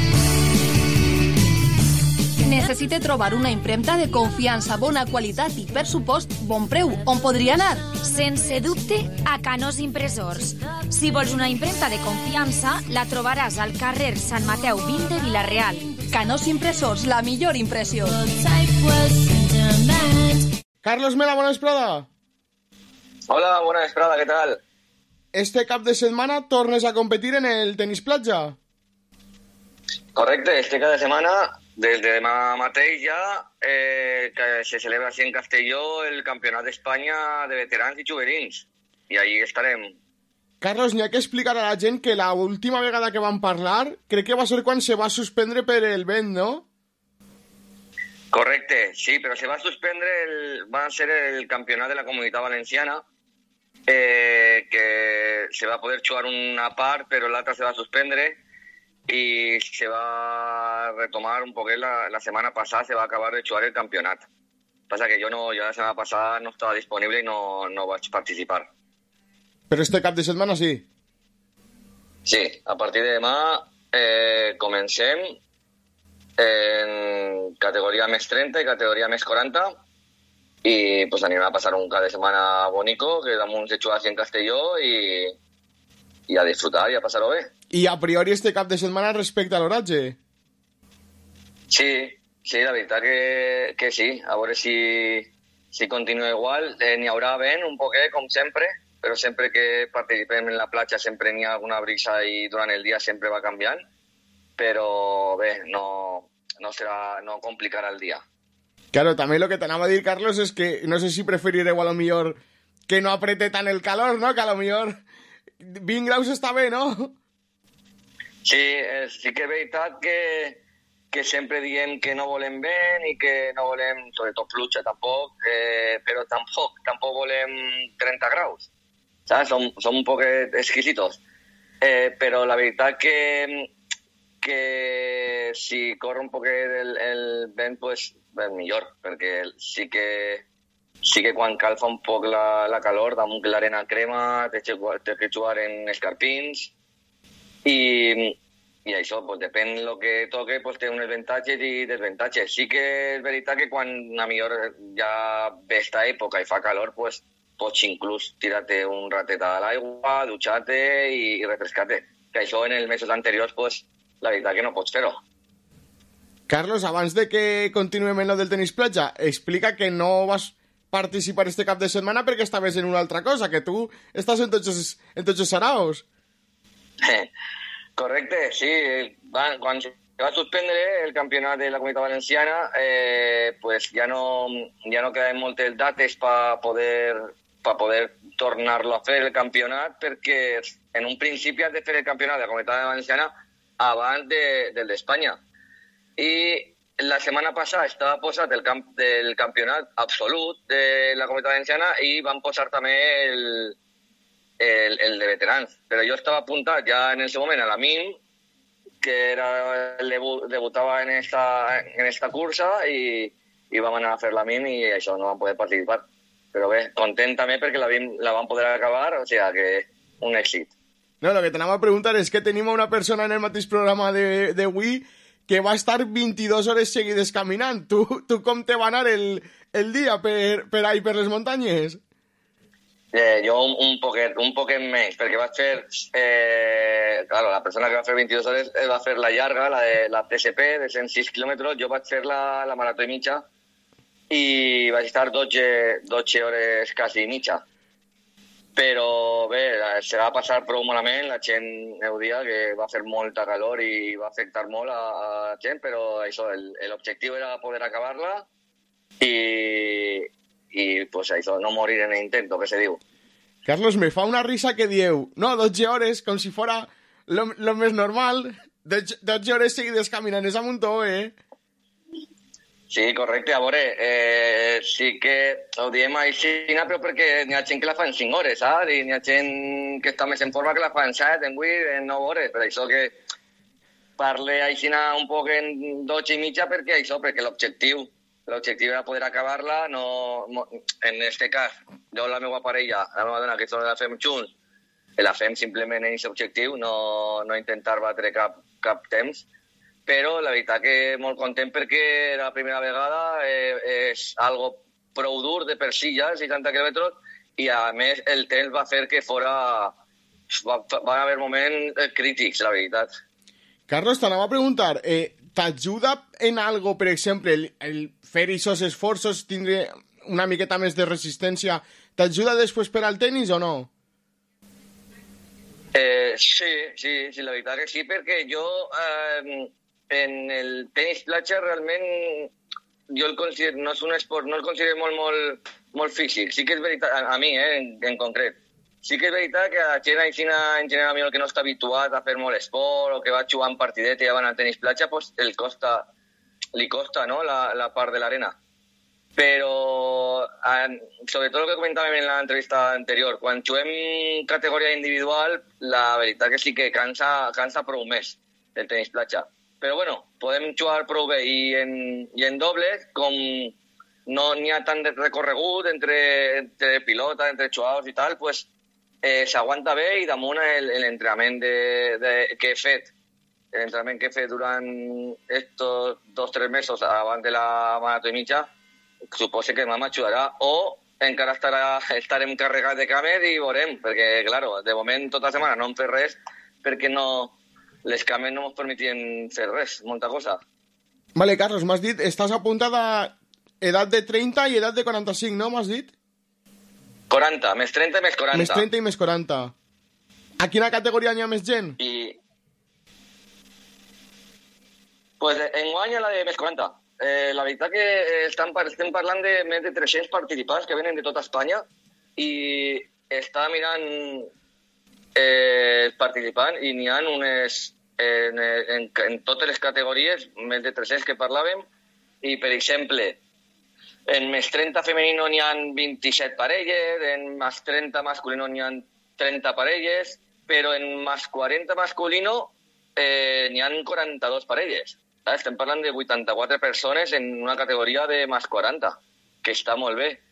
Necessite trobar una impremta de confiança, bona qualitat i, per supost, bon preu. On podria anar? Sense dubte, a Canós Impressors. Si vols una impremta de confiança, la trobaràs al carrer Sant Mateu vint de Vilareal. Canós Impressors, la millor impressió. Carlos Mela, bona vesprada. Hola, bona vesprada, què tal? Este cap de setmana tornes a competir en el tenis platja. Correcte, este cap de setmana... Des de demà mateix ja eh, que se celebra així en Castelló el Campionat d'Espanya de veterans i juvenils. I allí estarem. Carlos, n'hi ha que explicar a la gent que la última vegada que vam parlar crec que va ser quan se va suspendre per el vent, no? Correcte, sí, però se va suspendre, el, va ser el Campionat de la Comunitat Valenciana, eh, que se va poder jugar una part, però l'altra se va suspendre. Y se va a retomar un poco la, la semana pasada, se va a acabar de jugar el campeonato. Pasa que yo no, yo la semana pasada no estaba disponible y no, no voy a participar. Pero este cap de setmana sí. Sí, a partir de demà eh, comencem en categoria més trenta i categoria més quaranta i pues anem a passar un cap de setmana bonico, que damunt se juga en Castelló i, i a disfrutar i a passar-ho bé. I a priori este cap de setmana respecte a l'oratge? Sí, sí, la veritat que, que sí. A veure si, si continua igual. Eh, n'hi haurà vent un poquet, com sempre, però sempre que participem en la platja sempre n'hi ha alguna brisa i durant el dia sempre va canviant. Però bé, no, no, serà, no complicarà el dia. Claro, també lo que t'anava a dir, Carlos, és que no sé si preferireu a lo millor que no aprete tant el calor, no? Que a lo millor vint graus està bé, no? Sí, eh, sí que és veritat que, que sempre diem que no volem vent i que no volem, sobretot pluja tampoc, eh, però tampoc, tampoc volem trenta graus, saps? Som, som un poc exquisitos. Eh, però la veritat que, que si corre un poquet el, el vent, pues, ben millor, perquè sí que sí que quan cal fa un poc la, la calor, damunt que l'arena crema, té que jugar en escarpins, i, i això, pues, depèn del que toque, pues, té uns avantatges i desavantatges. Sí que és veritat que quan a millor ja ve esta època i fa calor, pues, pots inclús tirar-te un ratet a l'aigua, dutxar-te i, i refrescar-te. Que això en els mesos anteriors, pues, la veritat que no pots fer-ho. Carlos, abans de que continuem en lo del tenis platja, explica que no vas participar este cap de setmana perquè estaves en una altra cosa, que tu estàs en tots els, en tots els saraos. Correcte, sí. Va, quan se va suspendre el campionat de la Comunitat Valenciana, eh, pues ja no, ja no quedaven moltes dates per poder, pa poder tornar-lo a fer el campionat, perquè en un principi has de fer el campionat de la Comunitat Valenciana abans de, del d'Espanya. I la setmana passada estava posat el, camp, el campionat absolut de la Comunitat Valenciana i van posar també el, el, el de veterans. Però jo estava apuntat ja en el seu moment a la M I M, que era el debut, debutava en esta, en esta cursa, i, i vam anar a fer la M I M i això no vam poder participar. Però bé, content també perquè la, la vam poder acabar, o sigui que un èxit. No, lo que t'anava a preguntar és que tenim una persona en el mateix programa de, de Wii que va estar vint-i-dues hores seguides caminant. Tu, tu com te va anar el, el dia per, per ahí, per les muntanyes? Eh, jo un, un, poquet, un poquet menys, perquè vaig fer... Eh, claro, la persona que va fer vint-i-dues hores va fer la llarga, la de la T S P, de cent sis quilòmetres. Jo vaig fer la, la marató i mitja i vaig estar dotze, dotze hores quasi i mitja. Però bé, se va passar prou malament, la gent heu dia que va fer molta calor i va afectar molt a, a la gent, però això, l'objectiu era poder acabar-la i, i pues això, no morir en l'intento, que se diu. Carlos, me fa una risa que dieu, no, dotze hores, com si fora lo, lo més normal, dotze hores seguides caminant, és un muntó, eh? Sí, correcte. A veure, eh, sí que ho diem així, però perquè n'hi ha gent que la fa en cinc hores, saps? I n'hi ha gent que està més en forma que la fa en set, en vuit, en nou hores. Per això que parle així un poc en dotze i mitja, perquè això, perquè l'objectiu, l'objectiu era poder acabar-la, no, en este cas, jo la meva parella, la meva dona, que la fem junts, la fem simplement en aquest objectiu, no, no intentar batre cap, cap temps, però la veritat que molt content perquè la primera vegada eh, és algo prou dur de per si ja, seixanta quilòmetres, i a més el temps va fer que fora... Va, van haver moments crítics, la veritat. Carlos, t'anava a preguntar, eh, t'ajuda en algo, per exemple, el, el fer aquests esforços, tindre una miqueta més de resistència, t'ajuda després per al tenis o no? Eh, sí, sí, sí, la veritat que sí, perquè jo... Eh, en el tenis platja realment jo el considero, no és un esport, no el considero molt, molt, molt físic. Sí que és veritat, a, a mi, eh, en, en concret, sí que és veritat que a la gent així en general el que no està habituat a fer molt esport o que va jugant partidet i ja van al tenis platja, pues el costa, li costa, no?, la, la part de l'arena. Però, en, sobretot el que comentàvem en l'entrevista anterior, quan juguem categoria individual, la veritat que sí que cansa, cansa prou més el tenis platja. Però bueno, podem jugar prou bé i en, i en doble, com no n'hi ha tant de recorregut entre, entre pilota, entre jugadors i tal, pues, eh, s'aguanta bé i damunt l'entrenament de, de, que he fet, l'entrenament que he fet durant estos dos o tres mesos abans de la marató i mitja, suposo que m'ajudarà, o encara estarà, estarem carregats de cames i veurem, perquè, claro, de moment tota setmana no hem fet res, perquè no... les cames no ens permetien fer res, molta cosa. Vale, Carlos, m'has dit, estàs apuntada a edat de trenta i edat de quaranta-cinc, no? M'has dit? quaranta, més trenta i més quaranta. Més trenta i més quaranta. A quina categoria n'hi ha més gent? I... Pues enguany a la de més quaranta. Eh, la veritat que estem, estem parlant de més de tres-cents participants que venen de tota Espanya i està mirant eh, participants i n'hi ha unes... En, en, en totes les categories, més de tres-cents que parlàvem, i, per exemple, en més trenta femenino n'hi ha vint-i-set parelles, en més trenta masculino n'hi ha trenta parelles, però en més quaranta masculino eh, n'hi ha quaranta-dos parelles. Estem parlant de vuitanta-quatre persones en una categoria de més quaranta, que està molt bé.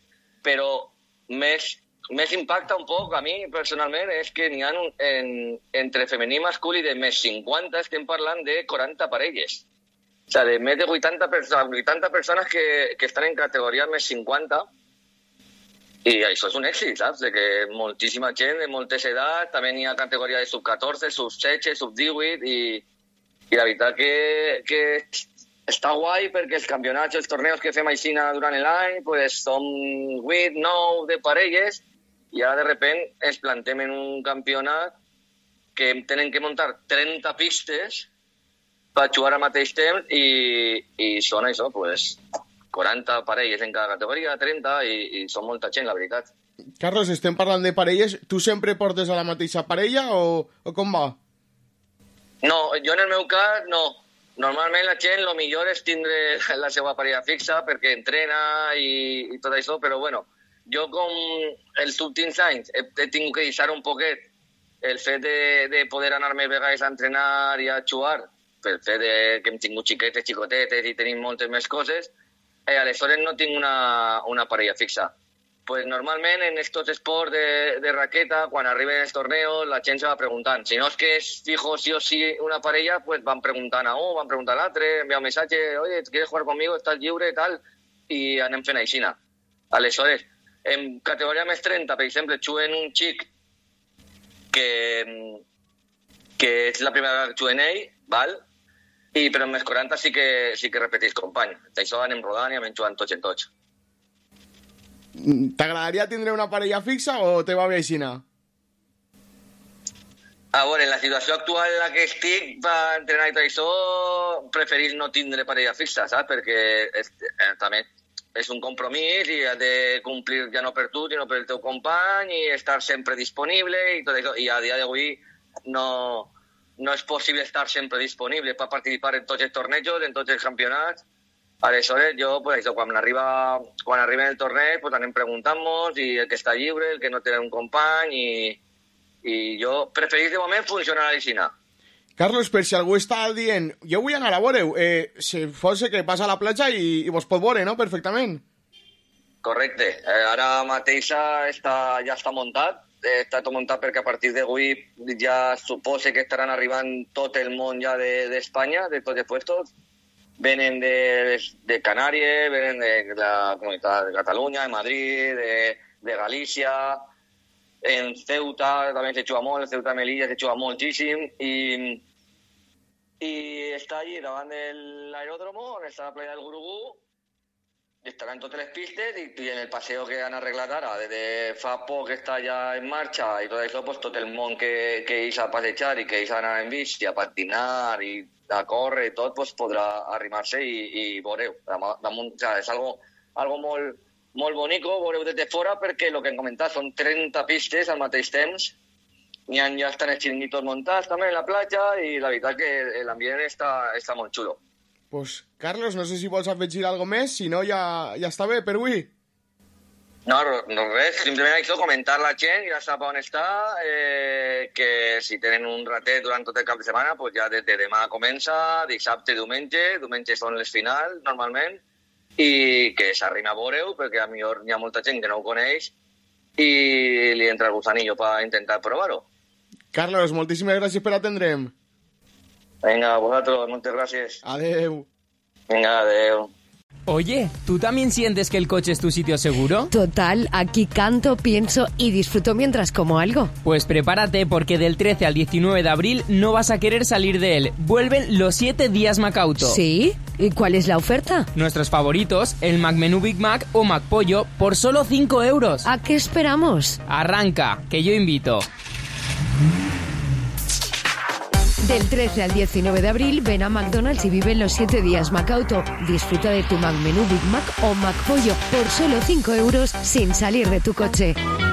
però més, més impacta un poc a mi personalment és que n'hi ha un, en, entre femení i masculí de més cinquanta estem parlant de quaranta parelles. O sigui, de més de vuitanta, vuitanta persones que, que estan en categoria més cinquanta. I això és un èxit, saps? De que moltíssima gent de moltes edats, també n'hi ha categoria de sub catorze, sub setze, sub divuit, i, i la veritat que, que està guai perquè els campionats, els torneos que fem així durant l'any, pues, són vuit, nou de parelles, i ara de repent ens plantem en un campionat que tenen que muntar trenta pistes per jugar al mateix temps i, i són això, pues, quaranta parelles en cada categoria, trenta, i, i són molta gent, la veritat. Carlos, estem parlant de parelles. Tu sempre portes a la mateixa parella o, o com va? No, jo en el meu cas, no. Normalment la gent, el millor és tindre la seva parella fixa perquè entrena i, i tot això, però bueno, jo com els últims anys he, he tingut que deixar un poquet el fet de, de poder anar més vegades a entrenar i a jugar, pel fet de que hem tingut xiquetes, xicotetes i tenim moltes més coses. Eh, aleshores no tinc una, una parella fixa. Pues normalment en estos esports de, de raqueta, quan arriben els torneos, la gent se va preguntant. Si no és que és fijo sí o sí una parella, pues van preguntant a un, van preguntant a l'altre, envia un missatge, oye, ¿quieres jugar conmigo? ¿Estás lliure? Tal, i anem fent aixina. Aleshores, en categoria més trenta, per exemple, juguen un xic que, que és la primera vegada que juguen ell, val? I, però en més quaranta sí que, sí que repetís company. D'això anem rodant i anem jugant tots en tots. T'agradaria tindre una parella fixa o te va bé aixina? A veure, en la situació actual en la que estic, per entrenar i tot això, preferís no tindre parella fixa, saps? Perquè és, eh, també és un compromís i has de complir ja no per tu, sinó per el teu company, i estar sempre disponible i tot això. I a dia d'avui no... no és possible estar sempre disponible per participar en tots els tornejos, en tots els campionats. Aleshores, jo, pues, això, quan arriba, quan arriba el torneig, pues, anem preguntant-nos, i el que està lliure, el que no té un company, i, i jo preferís de moment funcionar a l'Ixina. Carlos, per si algú està dient, jo vull anar a veure-ho, eh, si fos que passa a la platja i, i vos pot veure, no?, perfectament. Correcte. Eh, ara mateix està, ja està muntat, està tot muntat perquè a partir d'avui ja suposa que estaran arribant tot el món ja d'Espanya, de, de tots els puestos. Venen de, de Canàries, venen de la comunitat de Catalunya, de Madrid, de, de Galícia, en Ceuta també se juga molt, en Ceuta de Melilla se juga moltíssim, i, i està allí davant de l'aeròdromo, on està la playa del Gurugú, estaran totes les pistes, i, i en el paseo que han arreglat ara, des de fa poc està ja en marxa, i tot això, pues, tot el món que, que ells a passejar i que ells a anar en bici, a patinar i a córrer i tot, pues, podrà arrimar-se i, i veureu. Damunt, o sea, és algo, algo molt, molt bonico, veureu des de fora, perquè el que hem comentat són trenta pistes al mateix temps, n'hi ha, ja estan els xiringuitos muntats també en la platja, i la veritat que l'ambient està, està molt xulo. Pues, Carlos, no sé si vols afegir alguna més, si no ja, ja està bé per avui. No, no res, simplement això, comentar la gent, ja sap on està, eh, que si tenen un ratet durant tot el cap de setmana, pues ja des de demà comença, dissabte, diumenge, diumenge són les finals, normalment, i que s'arrima a veure-ho, perquè a millor hi ha molta gent que no ho coneix, i li entra el gusanillo per intentar provar-ho. Carlos, moltíssimes gràcies per atendre'm. Venga, vosotros, muchas gracias. Adeu. Venga, adeu. Oye, ¿tú también sientes que el coche es tu sitio seguro? Total, aquí canto, pienso y disfruto mientras como algo. Pues prepárate porque del trece al diecinueve de abril no vas a querer salir de él. Vuelven los siete días Macauto. ¿Sí? ¿Y cuál es la oferta? Nuestros favoritos, el McMenú Big Mac o McPollo, por solo cinco euros. ¿A qué esperamos? Arranca, que yo invito. Del trece al diecinueve de abril, ven a McDonald's y vive los siete días Macauto. Disfruta de tu McMenú Big Mac o McPollo por solo cinco euros sin salir de tu coche.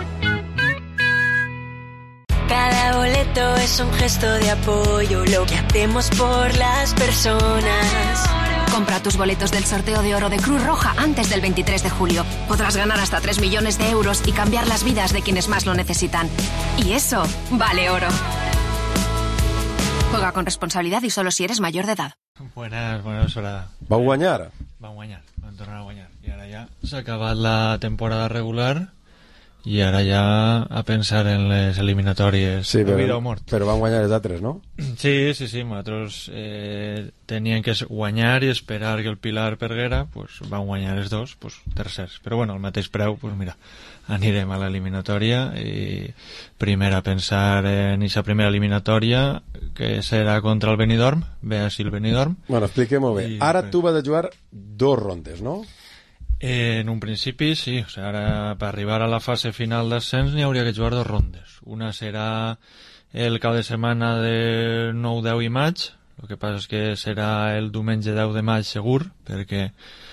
Cada boleto es un gesto de apoyo, lo que hacemos por las personas. Compra tus boletos del sorteo de oro de Cruz Roja antes del veintitrés de julio. Podrás ganar hasta tres millones de euros y cambiar las vidas de quienes más lo necesitan. Y eso vale oro. Juega con responsabilidad y solo si eres mayor de edad. Buenas, buenas horas. Vau guanyar? Vam guanyar, vam tornar a guanyar. I ara ja s'ha acabat la temporada regular i ara ja a pensar en les eliminatòries sí, de però, vida o mort. Però van guanyar els altres, no? Sí, sí, sí, nosaltres eh, teníem que guanyar i esperar que el Pilar perguera, pues van guanyar els dos, pues tercers. Però bueno, al mateix preu, pues mira, anirem a l'eliminatòria i primer a pensar en aquesta primera eliminatòria que serà contra el Benidorm, ve així el Benidorm. Bueno, expliquem-ho bé. I, ara tu vas a jugar dos rondes, no? Eh, en un principi sí, o sea, ara per arribar a la fase final d'ascens n'hi hauria que jugar dos rondes. Una serà el cap de setmana de nou, deu i maig, el que passa és que serà el diumenge deu de maig segur, perquè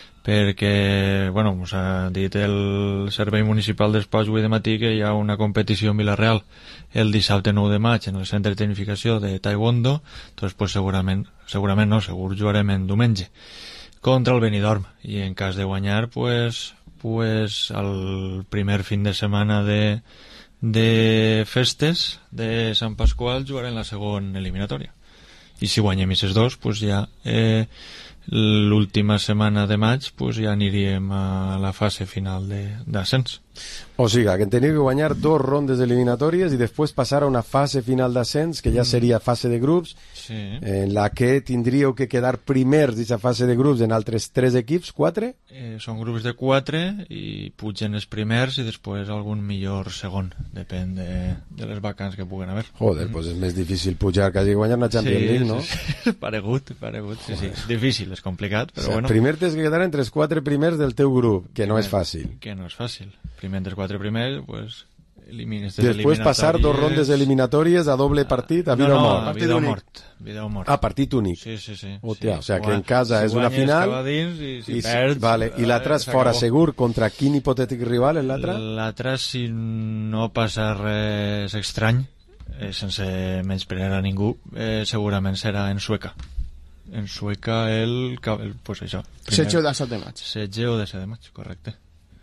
perquè, bueno, us ha dit el Servei Municipal d'Esports avui de matí que hi ha una competició en Vila-real el dissabte nou de maig en el centre de tecnificació de Taekwondo, doncs pues, segurament, segurament no, segur jugarem en diumenge contra el Benidorm, i en cas de guanyar pues, pues el primer fin de setmana de, de festes de Sant Pasqual jugarem la segona eliminatòria, i si guanyem aquests dos pues ja eh, l'última setmana de maig pues ja aniríem a la fase final d'ascens. O sigui, que teniu que guanyar dos rondes eliminatòries i després passar a una fase final d'ascens, que ja seria fase de grups, sí. En la que tindríeu que quedar primers d'aquesta fase de grups en altres tres equips, quatre? Eh, són grups de quatre i pugen els primers i després algun millor segon, depèn de, de les vacants que puguen haver. Joder, mm. pues és més difícil pujar quasi guanyar una Champions sí, League, no? Sí, sí. paregut, paregut, sí, sí. És difícil, és complicat, però o sea, bueno. Primer tens que quedar entre els quatre primers del teu grup, que no primer, és fàcil. Que no és fàcil. Primer entre els quatre primers, pues elimines després passar dos rondes eliminatòries a doble partit, a vida no, no, o mort. A vida o mort. Vida o mort. Ah, partit únic. Sí, sí, sí. Hòstia, sí. O sea, si que en casa si és una final dins, i si i, perds, vale, i l'altre és fora segur. Contra quin hipotètic rival és l'altre? L'altre, si no passa res estrany, eh, sense menysprear a ningú, eh, segurament serà en Sueca. En Sueca el... el pues això. setze o disset de maig. setze o disset de maig, correcte.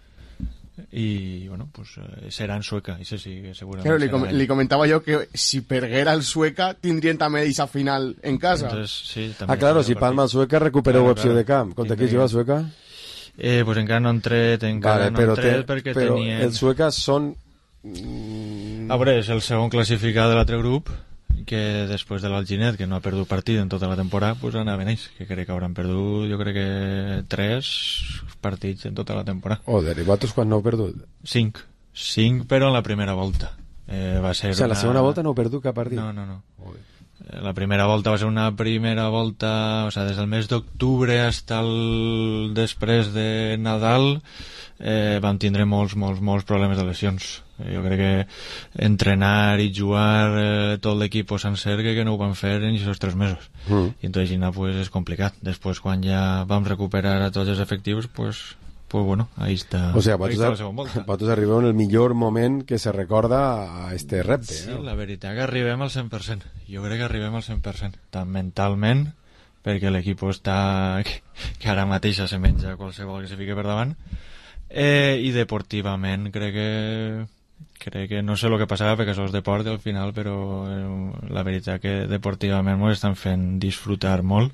I bueno, pues eh, serà en Sueca, això sí, segurament. Claro, li, com, li comentava jo que si perguera el Sueca tindrien també aquesta final en casa. Entonces, sí, també ah, claro, si palma el Sueca recupereu claro, opció claro. de camp. Contra qui juga el Sueca? Eh, pues encara no han tret, encara vale, no han tret perquè però tenien... el Sueca són... A veure, és el segon classificat de l'altre grup, que després de l'Alginet, que no ha perdut partit en tota la temporada, pues anaven ells, que crec que hauran perdut, jo crec que tres partits en tota la temporada. Joder, i vosaltres quan no heu perdut? Cinc. Cinc, però en la primera volta. Eh, va ser o sigui, una... la segona volta no heu perdut cap partit? No, no, no. Joder. La primera volta va ser una primera volta, o sea, des del mes d'octubre fins el després de Nadal eh, vam tindre molts, molts, molts problemes de lesions. Jo crec que entrenar i jugar eh, tot l'equip sencer que, que no ho van fer en aquests tres mesos. Mm. I entonces ja pues, és complicat. Després, quan ja vam recuperar a tots els efectius, pues, pues bueno, ahí està, o sea, ahí està la segona volta. Vosaltres arribeu en el millor moment que se recorda a este repte. Sí, no? La veritat que arribem al cent per cent. Jo crec que arribem al cent per cent. Tant mentalment, perquè l'equip està... Que, que ara mateix se menja qualsevol que se fique per davant. Eh, I deportivament crec que... crec que no sé el que passarà perquè això és deport al final, però eh, la veritat que deportivament m'ho estan fent disfrutar molt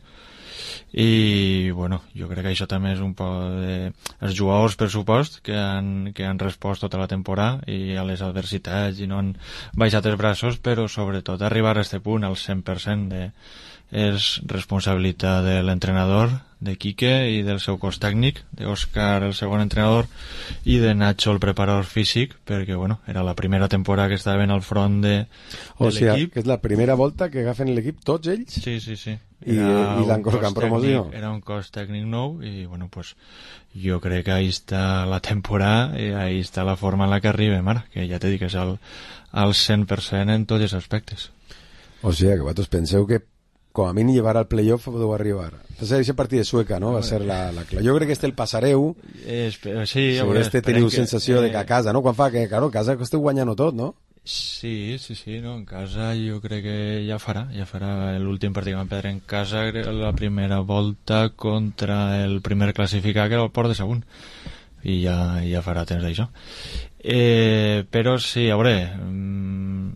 i bueno, jo crec que això també és un poc de... els jugadors per supost que han, que han respost tota la temporada i a les adversitats i no han baixat els braços, però sobretot arribar a aquest punt al cent per cent de... és responsabilitat de l'entrenador, de Quique i del seu cos tècnic, d'Òscar el segon entrenador i de Nacho el preparador físic, perquè bueno, era la primera temporada que estaven al front de, de o sigui, l'equip. Que és la primera volta que agafen l'equip tots ells? Sí, sí, sí. I, i l'han col·locat en promoció? Era un cos tècnic nou i bueno, pues jo crec que ahí està la temporada i ahí està la forma en la que arribem ara, que ja t'he dit que és al, al cent per cent en tots els aspectes. O sigui, que vosaltres penseu que com a mínim llevar al playoff podeu arribar. Entonces, aquest partit de Sueca, no? Va ser la, la clara. Jo crec que este el passareu. Es, sí, sí, veure, este teniu que, sensació eh, de que a casa, no? Quan fa que, claro, a casa que esteu guanyant tot, no? Sí, sí, sí, no? En casa jo crec que ja farà, ja farà l'últim partit que vam perdre en casa, la primera volta contra el primer classificat, que era el Port de Sagunt. I ja, ja farà temps d'això. Eh, però sí, a veure... Mm,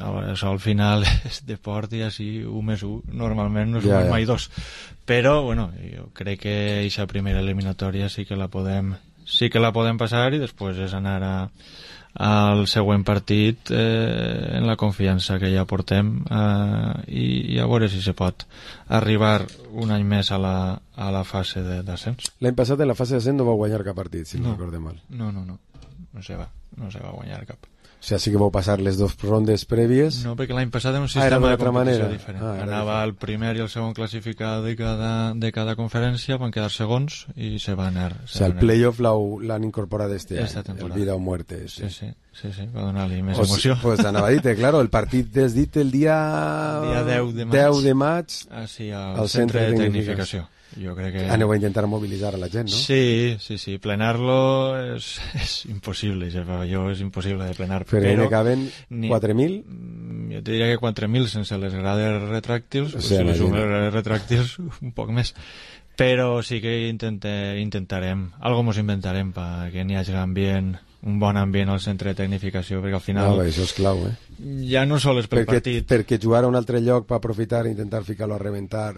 això al final és deport i així un més un normalment no ja, són ja. mai dos, però bueno, jo crec que aquesta primera eliminatòria sí que la podem sí que la podem passar i després és anar a, al següent partit eh, en la confiança que ja portem eh, i, i a veure si se pot arribar un any més a la, a la fase de d'ascens. L'any passat en la fase d'ascens no va guanyar cap partit, si no, no recordem mal. No, no, no, no se va, no se va guanyar cap. O sigui, sí que vau passar les dues rondes prèvies. No, perquè l'any passat era un ah, sistema era de competició manera. diferent. Ah, Anava diferent. el primer i el segon classificat de cada, de cada conferència, van quedar segons i se va anar. O sigui, el playoff l'han incorporat este any, temporada. el vida o muerte. Sí, sí, sí, sí va donar-li més o emoció. Si, pues anava a dir-te, claro, el partit des dit el dia, el dia deu de maig, deu de maig ah, sí, al, al centre, centre de de tecnificació. Jo crec que... Aneu a intentar mobilitzar a la gent, no? Sí, sí, sí, plenar-lo és, és impossible, el pavelló és impossible de plenar. Però, però ne caben quatre mil? Jo te diria que quatre mil sense les grades retràctils, o sigui, si les grades retràctils un poc més. Però sí que intente, intentarem, algo mos inventarem perquè n'hi hagi ambient, un bon ambient al centre de tecnificació, perquè al final... No, això és clau, eh? Ja no sols pel perquè, partit. Perquè jugar a un altre lloc per aprofitar i intentar ficar-lo a reventar...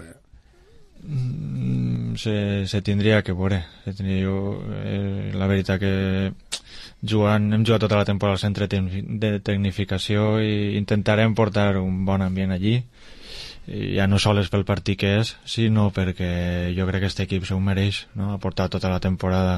Mm, se, se tindria que veure se tindria jo, eh, la veritat que jugant, hem jugat tota la temporada al centre de tecnificació i intentarem portar un bon ambient allí, i ja no sols pel partit que és, sinó perquè jo crec que aquest equip s'ho mereix, no? Ha portat tota la temporada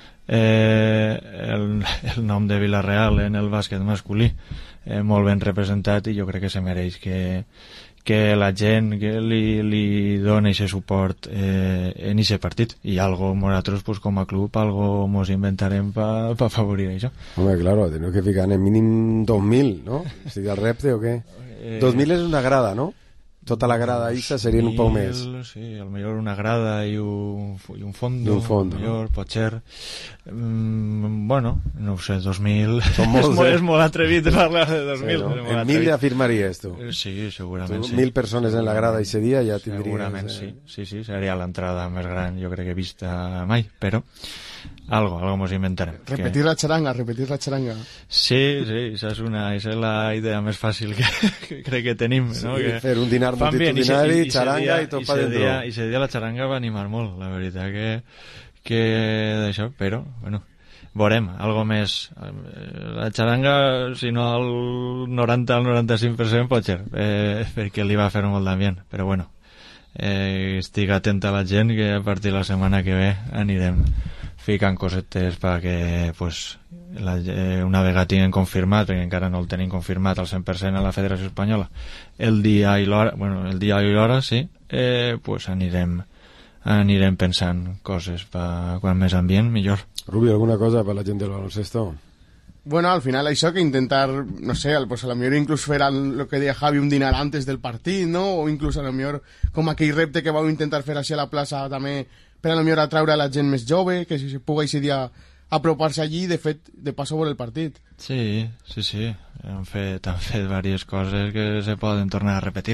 eh, el, el nom de Vila-real en el bàsquet masculí eh, molt ben representat, i jo crec que se mereix que que la gent que li, li dona aquest suport eh, en aquest partit, i algo nosaltres pues, com a club algo mos inventarem per pa afavorir això. Home, claro, teniu que ficar en el mínim dos mil, ¿no? Si el repte o què? Eh... dos mil és una grada, ¿no? Tota la grada Isa serien un poc més. Sí, a lo millor una grada i un, i un fondo, I un fondo, millor, no? Pot ser. Mm, bueno, no ho sé, dos mil... Són molts, és, molt, eh? és molt atrevit parlar de dos mil. Sí, no? En mil ja afirmaries, tu. Sí, segurament tu, sí. Mil persones en la grada i ese dia ja tindries... Segurament eh? sí, sí, sí, seria l'entrada més gran, jo crec que he vista mai, però... Algo, algo mos inventarem. Repetir que... la charanga, repetir la charanga. Sí, sí, esa és una, esa és la idea més fàcil que, que crec que tenim, sí, no? Que fer un dinar multitudinari, i, i, charanga i, i tot pa dentro. I ese dia la charanga va animar molt, la veritat que, que d'això, però, bueno, veurem, algo més. La charanga, si no al noranta al noranta-cinc per cent pot ser, eh, perquè li va fer molt d'ambient, però bueno, eh, estic atent a la gent que a partir de la setmana que ve anirem ficant cosetes perquè pues, la, eh, una vegada tinguem confirmat, perquè encara no el tenim confirmat al cent per cent a la Federació Espanyola, el dia i l'hora, bueno, el dia i l'hora sí, eh, pues anirem anirem pensant coses per quan més ambient, millor. Rubio, ¿alguna cosa per la gent del baloncesto? Bueno, al final això que intentar, no sé, pues a lo mejor incluso fer lo que deia Javi un dinar antes del partit, no? O incluso a lo mejor com aquell repte que vau intentar fer així a la plaça també per a lo millor atraure a la gent més jove, que si se pugui aquest dia apropar-se allí, de fet, de pas sobre el partit. Sí, sí, sí, han fet, han fet diverses coses que se poden tornar a repetir,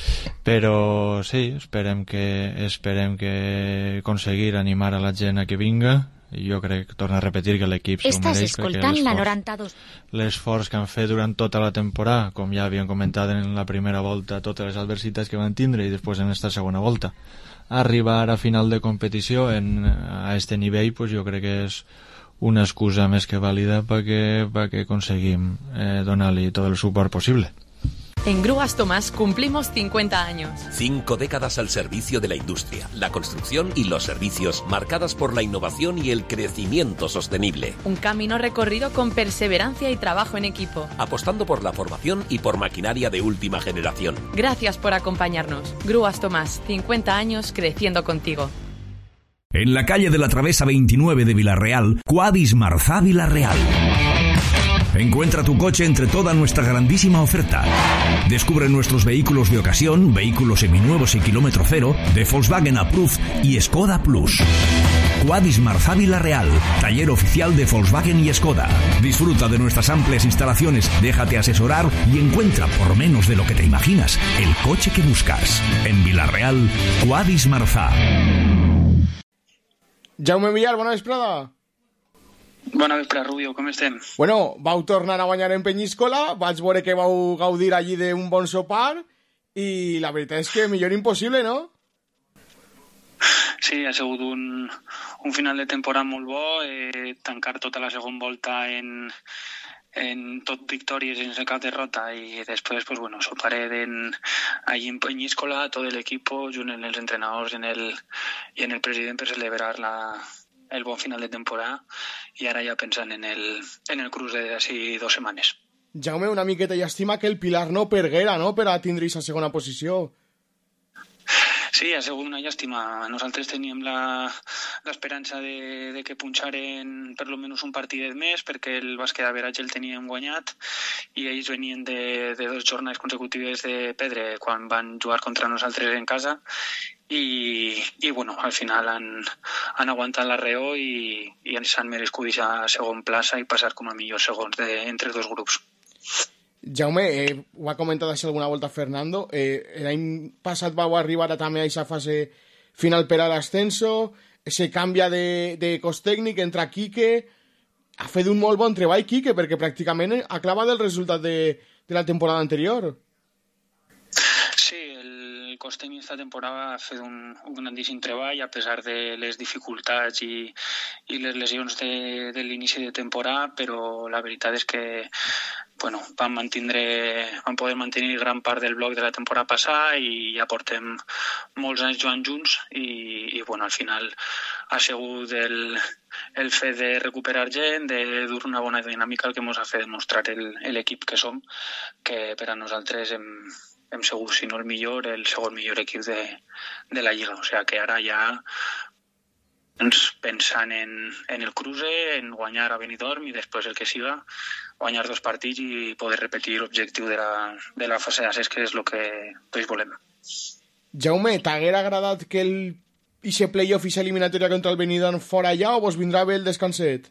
però sí, esperem que, esperem que aconseguir animar a la gent a que vinga, i jo crec, torno a repetir, que l'equip s'ho mereix. Estàs escoltant la noranta-dos. L'esforç que han fet durant tota la temporada, com ja havien comentat en la primera volta, totes les adversitats que van tindre, i després en esta segona volta, arribar a final de competició en, a este nivell, pues jo crec que és una excusa més que vàlida perquè, perquè aconseguim eh, donar-li tot el suport possible. En Grúas Tomás cumplimos cincuenta años. Cinco décadas al servicio de la industria, la construcción y los servicios, marcadas por la innovación y el crecimiento sostenible. Un camino recorrido con perseverancia y trabajo en equipo. Apostando por la formación y por maquinaria de última generación. Gracias por acompañarnos. Grúas Tomás, cincuenta años creciendo contigo. En la calle de la Travesa veintinueve de Vila-real, Quadis Marzá Vila-real. Encuentra tu coche entre toda nuestra grandísima oferta. Descubre nuestros vehículos de ocasión, vehículos seminuevos y kilómetro cero, de Volkswagen Approved y Skoda Plus. Quadis Marzá Vila-real, taller oficial de Volkswagen y Skoda. Disfruta de nuestras amplias instalaciones, déjate asesorar y encuentra, por menos de lo que te imaginas, el coche que buscas. En Vila-real, Quadis Marzá. Jaume Villar, bona vesprada. Bona vespre, Rubio, com estem? Bueno, vau tornar a guanyar en Penyíscola, vaig veure que vau gaudir allí d'un bon sopar i la veritat és que millor impossible, no? Sí, ha sigut un, un final de temporada molt bo, eh, tancar tota la segona volta en, en tot victòries sense cap derrota i després, pues bueno, soparem allí en Penyíscola, tot l'equip, junt amb els entrenadors en el, i en el president per celebrar la el bon final de temporada i ara ja pensant en el, en el cruç d'ací dues setmanes. Jaume, una miqueta llàstima que el Pilar no perguera, no?, per a tindre aquesta segona posició. Sí, ha sigut una llàstima. Nosaltres teníem l'esperança de, de que punxaren per almenys un partidet més perquè el bàsquet d'averatge el teníem guanyat i ells venien de, de dos jornades consecutives de perdre quan van jugar contra nosaltres en casa i, i bueno, al final han, han aguantat l'arreó i, i ens han merescut aquesta segon plaça i passar com a millors segons de, entre dos grups. Jaume, eh, ho ha comentat així alguna volta Fernando, eh, l'any passat vau arribar a també a aquesta fase final per a l'ascenso, se canvia de, de cos tècnic, entra Quique, ha fet un molt bon treball Quique, perquè pràcticament ha clavat el resultat de, de la temporada anterior. Sí, el cos tècnic esta temporada ha fet un, un grandíssim treball a pesar de les dificultats i, i les lesions de, de l'inici de temporada, però la veritat és que bueno, vam, mantindre, vam poder mantenir gran part del bloc de la temporada passada i ja portem molts anys jugant junts i, i bueno, al final ha sigut el, el fet de recuperar gent, de dur una bona dinàmica el que ens ha fet demostrar l'equip que som, que per a nosaltres hem, hem sigut, si no el millor, el segon millor equip de, de la Lliga. O sigui que ara ja pensant en, en el cruce, en guanyar a Benidorm i després el que siga, guanyar dos partits i poder repetir l'objectiu de la, de la fase d'ascens, que és el que tots volem. Jaume, t'haguera agradat que el ixe playoff i eliminatòria contra el Benidorm fora allà o vos vindrà bé el descanset?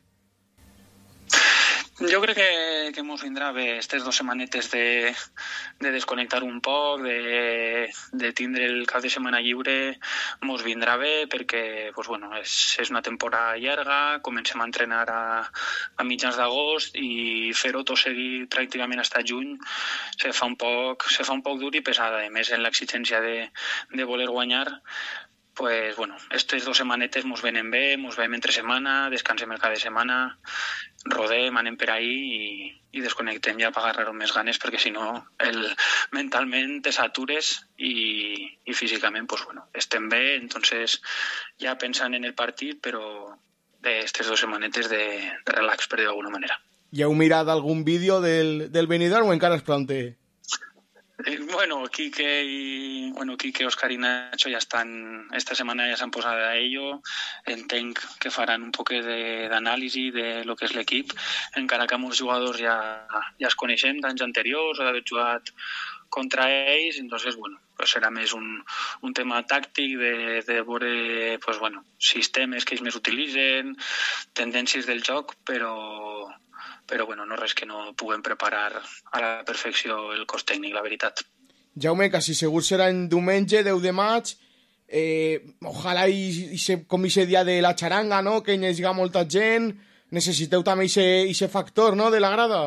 Jo crec que, que ens vindrà bé aquestes dues setmanetes de, de desconnectar un poc, de, de tindre el cap de setmana lliure, ens vindrà bé perquè pues, bueno, és, és una temporada llarga, comencem a entrenar a, a mitjans d'agost i fer-ho tot seguit pràcticament fins a juny se fa un poc, se fa un poc dur i pesada, a més en l'exigència de, de voler guanyar. Pues bueno, aquestes dues setmanetes ens venen bé, ens veiem entre setmana, descansem el cap de setmana, rodem, anem per ahí i, i desconnectem ja per agarrar-ho més ganes perquè si no el, mentalment te satures i, i físicament pues bueno, estem bé, entonces ja pensant en el partit però d'aquestes dues setmanetes de, de relax per dir d'alguna manera. I heu mirat algun vídeo del, del Benidorm o encara es plantea? Bueno, Quique y bueno, Quique, Óscar y Nacho ya están, esta semana ya se han posado a ello. Entenc que faran un poc d'anàlisi de lo que és l'equip. Encara que molts jugadors ja, ja es coneixem d'anys anteriors o d'haver jugat contra ells, entonces bueno, pues serà més un, un tema tàctic de, de veure pues, bueno, sistemes que ells més utilitzen, tendències del joc, però però bueno, no res que no puguem preparar a la perfecció el cos tècnic, la veritat. Jaume, quasi segur serà en diumenge, deu de maig, eh, ojalà i, i se, com aquest dia de la xaranga, no?, que hi hagi molta gent, necessiteu també aquest factor, no?, de la grada.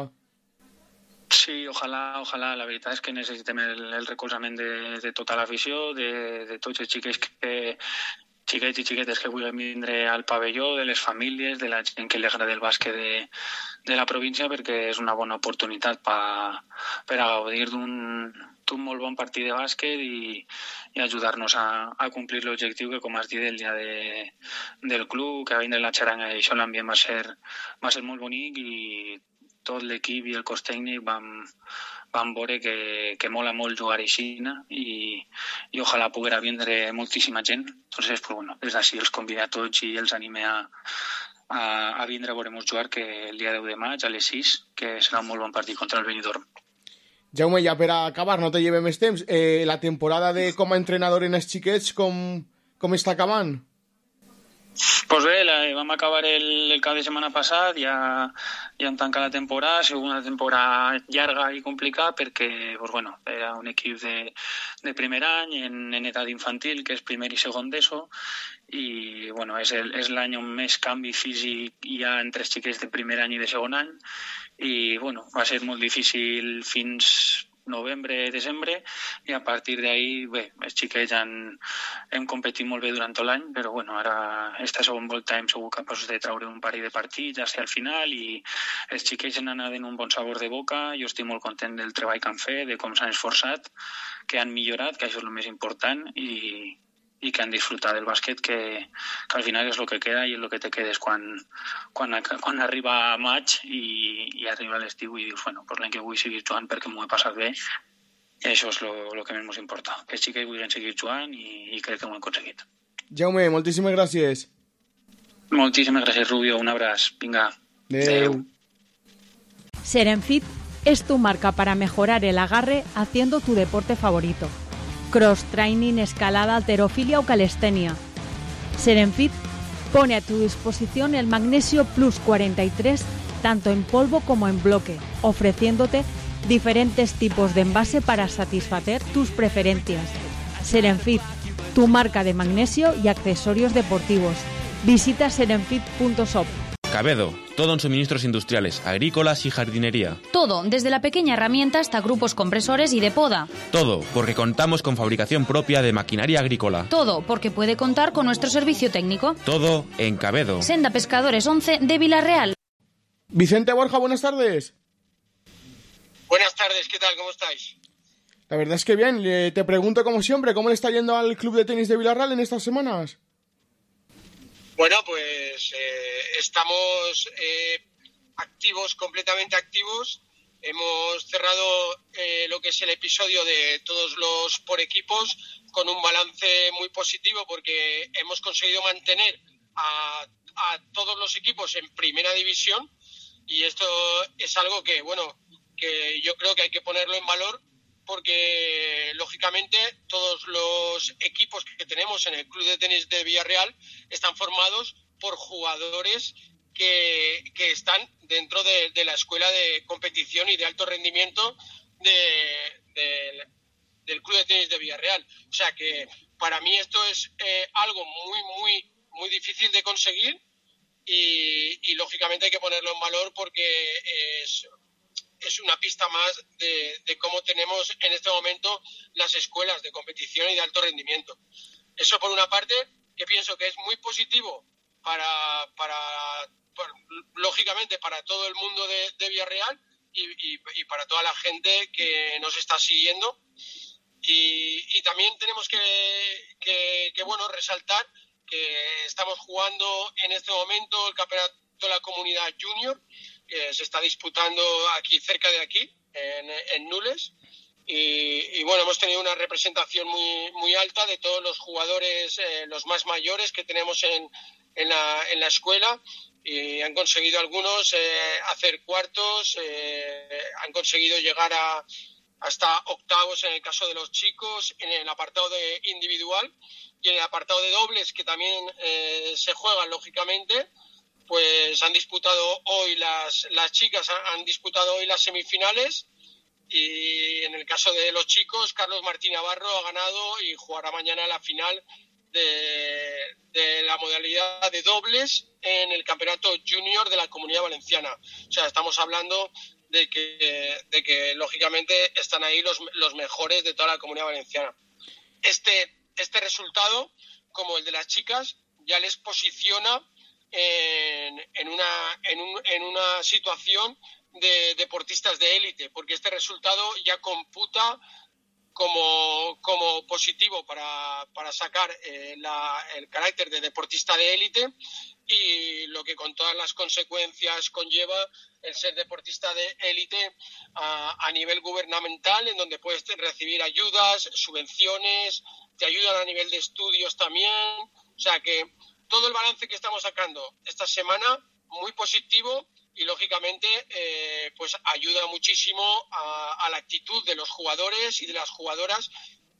Sí, ojalà, ojalà, la veritat és que necessitem el, el recolzament de, de tota l'afició, de, de tots els xiquets que xiquets i xiquetes que vulguin vindre al pavelló, de les famílies, de la gent que li agrada el bàsquet de, de la província, perquè és una bona oportunitat pa, per a gaudir d'un molt bon partit de bàsquet i, i ajudar-nos a, a complir l'objectiu que, com has dit, el dia de, del club, que va vindre la xaranga i això l'ambient va ser, va ser molt bonic i tot l'equip i el cos tècnic vam, vam veure que, que mola molt jugar així i, i ojalà poguera vindre moltíssima gent. Entonces, pues bueno, des d'ací els convida a tots i els anime a, a, a vindre a veure-nos jugar que el dia deu de maig a les sis, que serà un molt bon partit contra el Benidorm. Jaume, ja per a acabar, no te lleve més temps, eh, la temporada de com a entrenador en els xiquets, com, com està acabant? Pues bé, la, vam acabar el, el cap de setmana passat, ja, ja hem tancat la temporada, ha sigut una temporada llarga i complicada perquè pues bueno, era un equip de, de primer any en, en edat infantil, que és primer i segon d'ESO, i bueno, és, el, és l'any on més canvi físic hi ha entre els xiquets de primer any i de segon any, i bueno, va ser molt difícil fins novembre, desembre, i a partir d'ahí, bé, els xiquets han, hem competit molt bé durant tot l'any, però bueno, ara esta segona volta hem sigut capaços de treure un parell de partits fins al final i els xiquets han anat en un bon sabor de boca. Jo estic molt content del treball que han fet, de com s'han esforçat, que han millorat, que això és el més important, i, i que han disfrutat del bàsquet, que, que al final és el que queda i és el que te quedes quan, quan, quan arriba maig i, i arriba l'estiu i dius, bueno, pues l'any que vull seguir jugant perquè m'ho he passat bé, i això és el que més ens importa, que els xiquets vulguin seguir jugant i, i crec que ho hem aconseguit. Jaume, moltíssimes gràcies. Moltíssimes gràcies, Rubio, un abraç, vinga. Adeu. Serenfit es tu marca para mejorar el agarre haciendo tu deporte favorito. Cross-training, escalada, halterofilia o calistenia. Serenfit pone a tu disposición el Magnesio Plus cuarenta y tres tanto en polvo como en bloque, ofreciéndote diferentes tipos de envase para satisfacer tus preferencias. Serenfit, tu marca de magnesio y accesorios deportivos. Visita serenfit punto shop. Cabedo, todo en suministros industriales, agrícolas y jardinería. Todo, desde la pequeña herramienta hasta grupos compresores y de poda. Todo, porque contamos con fabricación propia de maquinaria agrícola. Todo, porque puede contar con nuestro servicio técnico. Todo en Cabedo. Senda Pescadores once de Villarreal. Vicente Borja, buenas tardes. Buenas tardes, ¿qué tal? ¿Cómo estáis? La verdad es que bien, te pregunto como siempre, ¿cómo le está yendo al club de tenis de Villarreal en estas semanas? Bueno, pues eh, estamos eh, activos, completamente activos. Hemos cerrado eh, lo que es el episodio de todos los por equipos con un balance muy positivo porque hemos conseguido mantener a, a todos los equipos en primera división y esto es algo que, bueno, que yo creo que hay que ponerlo en valor porque, lógicamente, todos los equipos que tenemos en el Club de Tenis de Villarreal están formados por jugadores que, que están dentro de, de la escuela de competición y de alto rendimiento de, de, del Club de Tenis de Villarreal. O sea que, para mí, esto es eh, algo muy, muy, muy difícil de conseguir y, y, lógicamente, hay que ponerlo en valor porque es... es una pista más de, de cómo tenemos en este momento las escuelas de competición y de alto rendimiento. Eso por una parte, que pienso que es muy positivo para, para, para lógicamente, para todo el mundo de, de Villarreal y, y, y para toda la gente que nos está siguiendo. Y, y también tenemos que, que, que, bueno, resaltar que estamos jugando en este momento el campeonato de la comunidad junior, que se está disputando aquí cerca de aquí, en, en Nules, y, y bueno, hemos tenido una representación muy muy alta de todos los jugadores, eh, los más mayores que tenemos en, en, la, en la escuela, y han conseguido algunos eh, hacer cuartos, eh, han conseguido llegar a hasta octavos en el caso de los chicos, en el apartado de individual, y en el apartado de dobles, que también eh, se juegan lógicamente, pues han disputado hoy las, las chicas han disputado hoy las semifinales y en el caso de los chicos, Carlos Martín Navarro ha ganado y jugará mañana la final de, de la modalidad de dobles en el campeonato junior de la Comunidad Valenciana. O sea, estamos hablando de que, de que lógicamente están ahí los, los mejores de toda la Comunidad Valenciana. Este, este resultado, como el de las chicas, ya les posiciona En, en, una, en, un, en una situación de deportistas de élite, porque este resultado ya computa como, como positivo para, para sacar eh, la, el carácter de deportista de élite y lo que con todas las consecuencias conlleva el ser deportista de élite a, a nivel gubernamental, en donde puedes recibir ayudas, subvenciones, te ayudan a nivel de estudios también, o sea que todo el balance que estamos sacando esta semana, muy positivo y, lógicamente, eh, pues ayuda muchísimo a, a la actitud de los jugadores y de las jugadoras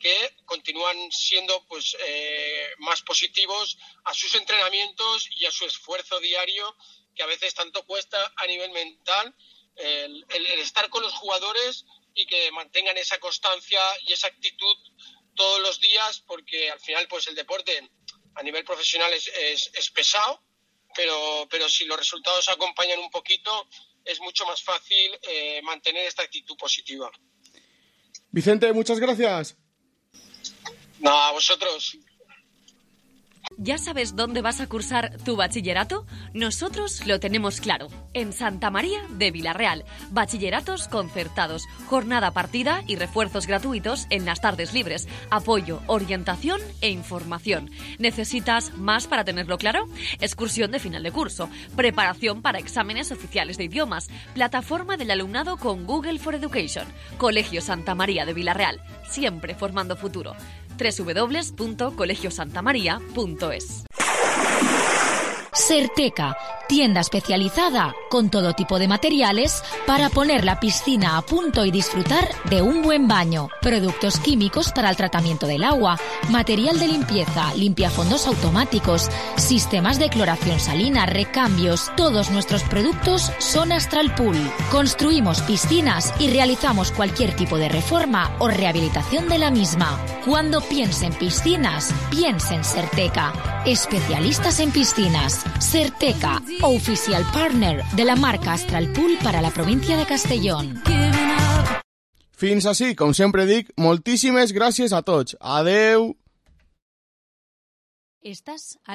que continúan siendo pues eh, más positivos a sus entrenamientos y a su esfuerzo diario, que a veces tanto cuesta a nivel mental, el, el, el estar con los jugadores y que mantengan esa constancia y esa actitud todos los días, porque al final pues el deporte a nivel profesional es, es, es pesado, pero, pero si los resultados acompañan un poquito, es mucho más fácil eh, mantener esta actitud positiva. Vicente, muchas gracias. No, a vosotros. ¿Ya sabes dónde vas a cursar tu bachillerato? Nosotros lo tenemos claro. En Santa María de Vilarreal. Bachilleratos concertados, jornada partida y refuerzos gratuitos en las tardes libres. Apoyo, orientación e información. ¿Necesitas más para tenerlo claro? Excursión de final de curso. Preparación para exámenes oficiales de idiomas. Plataforma del alumnado con Google for Education. Colegio Santa María de Vilarreal. Siempre formando futuro. doble u doble u doble u punto colegio santa maría punto es. Serteca, tienda especializada con todo tipo de materiales para poner la piscina a punto y disfrutar de un buen baño. Productos químicos para el tratamiento del agua, material de limpieza, limpiafondos automáticos, sistemas de cloración salina, recambios. Todos nuestros productos son Astral Pool. Construimos piscinas y realizamos cualquier tipo de reforma o rehabilitación de la misma. Cuando piense en piscinas, piense en Serteca. Especialistas en piscinas. Serteca, oficial partner de la marca Astral Pool para la provincia de Castellón. Fins així, com sempre dic, moltíssimes gràcies a tots. Adeu! Estàs a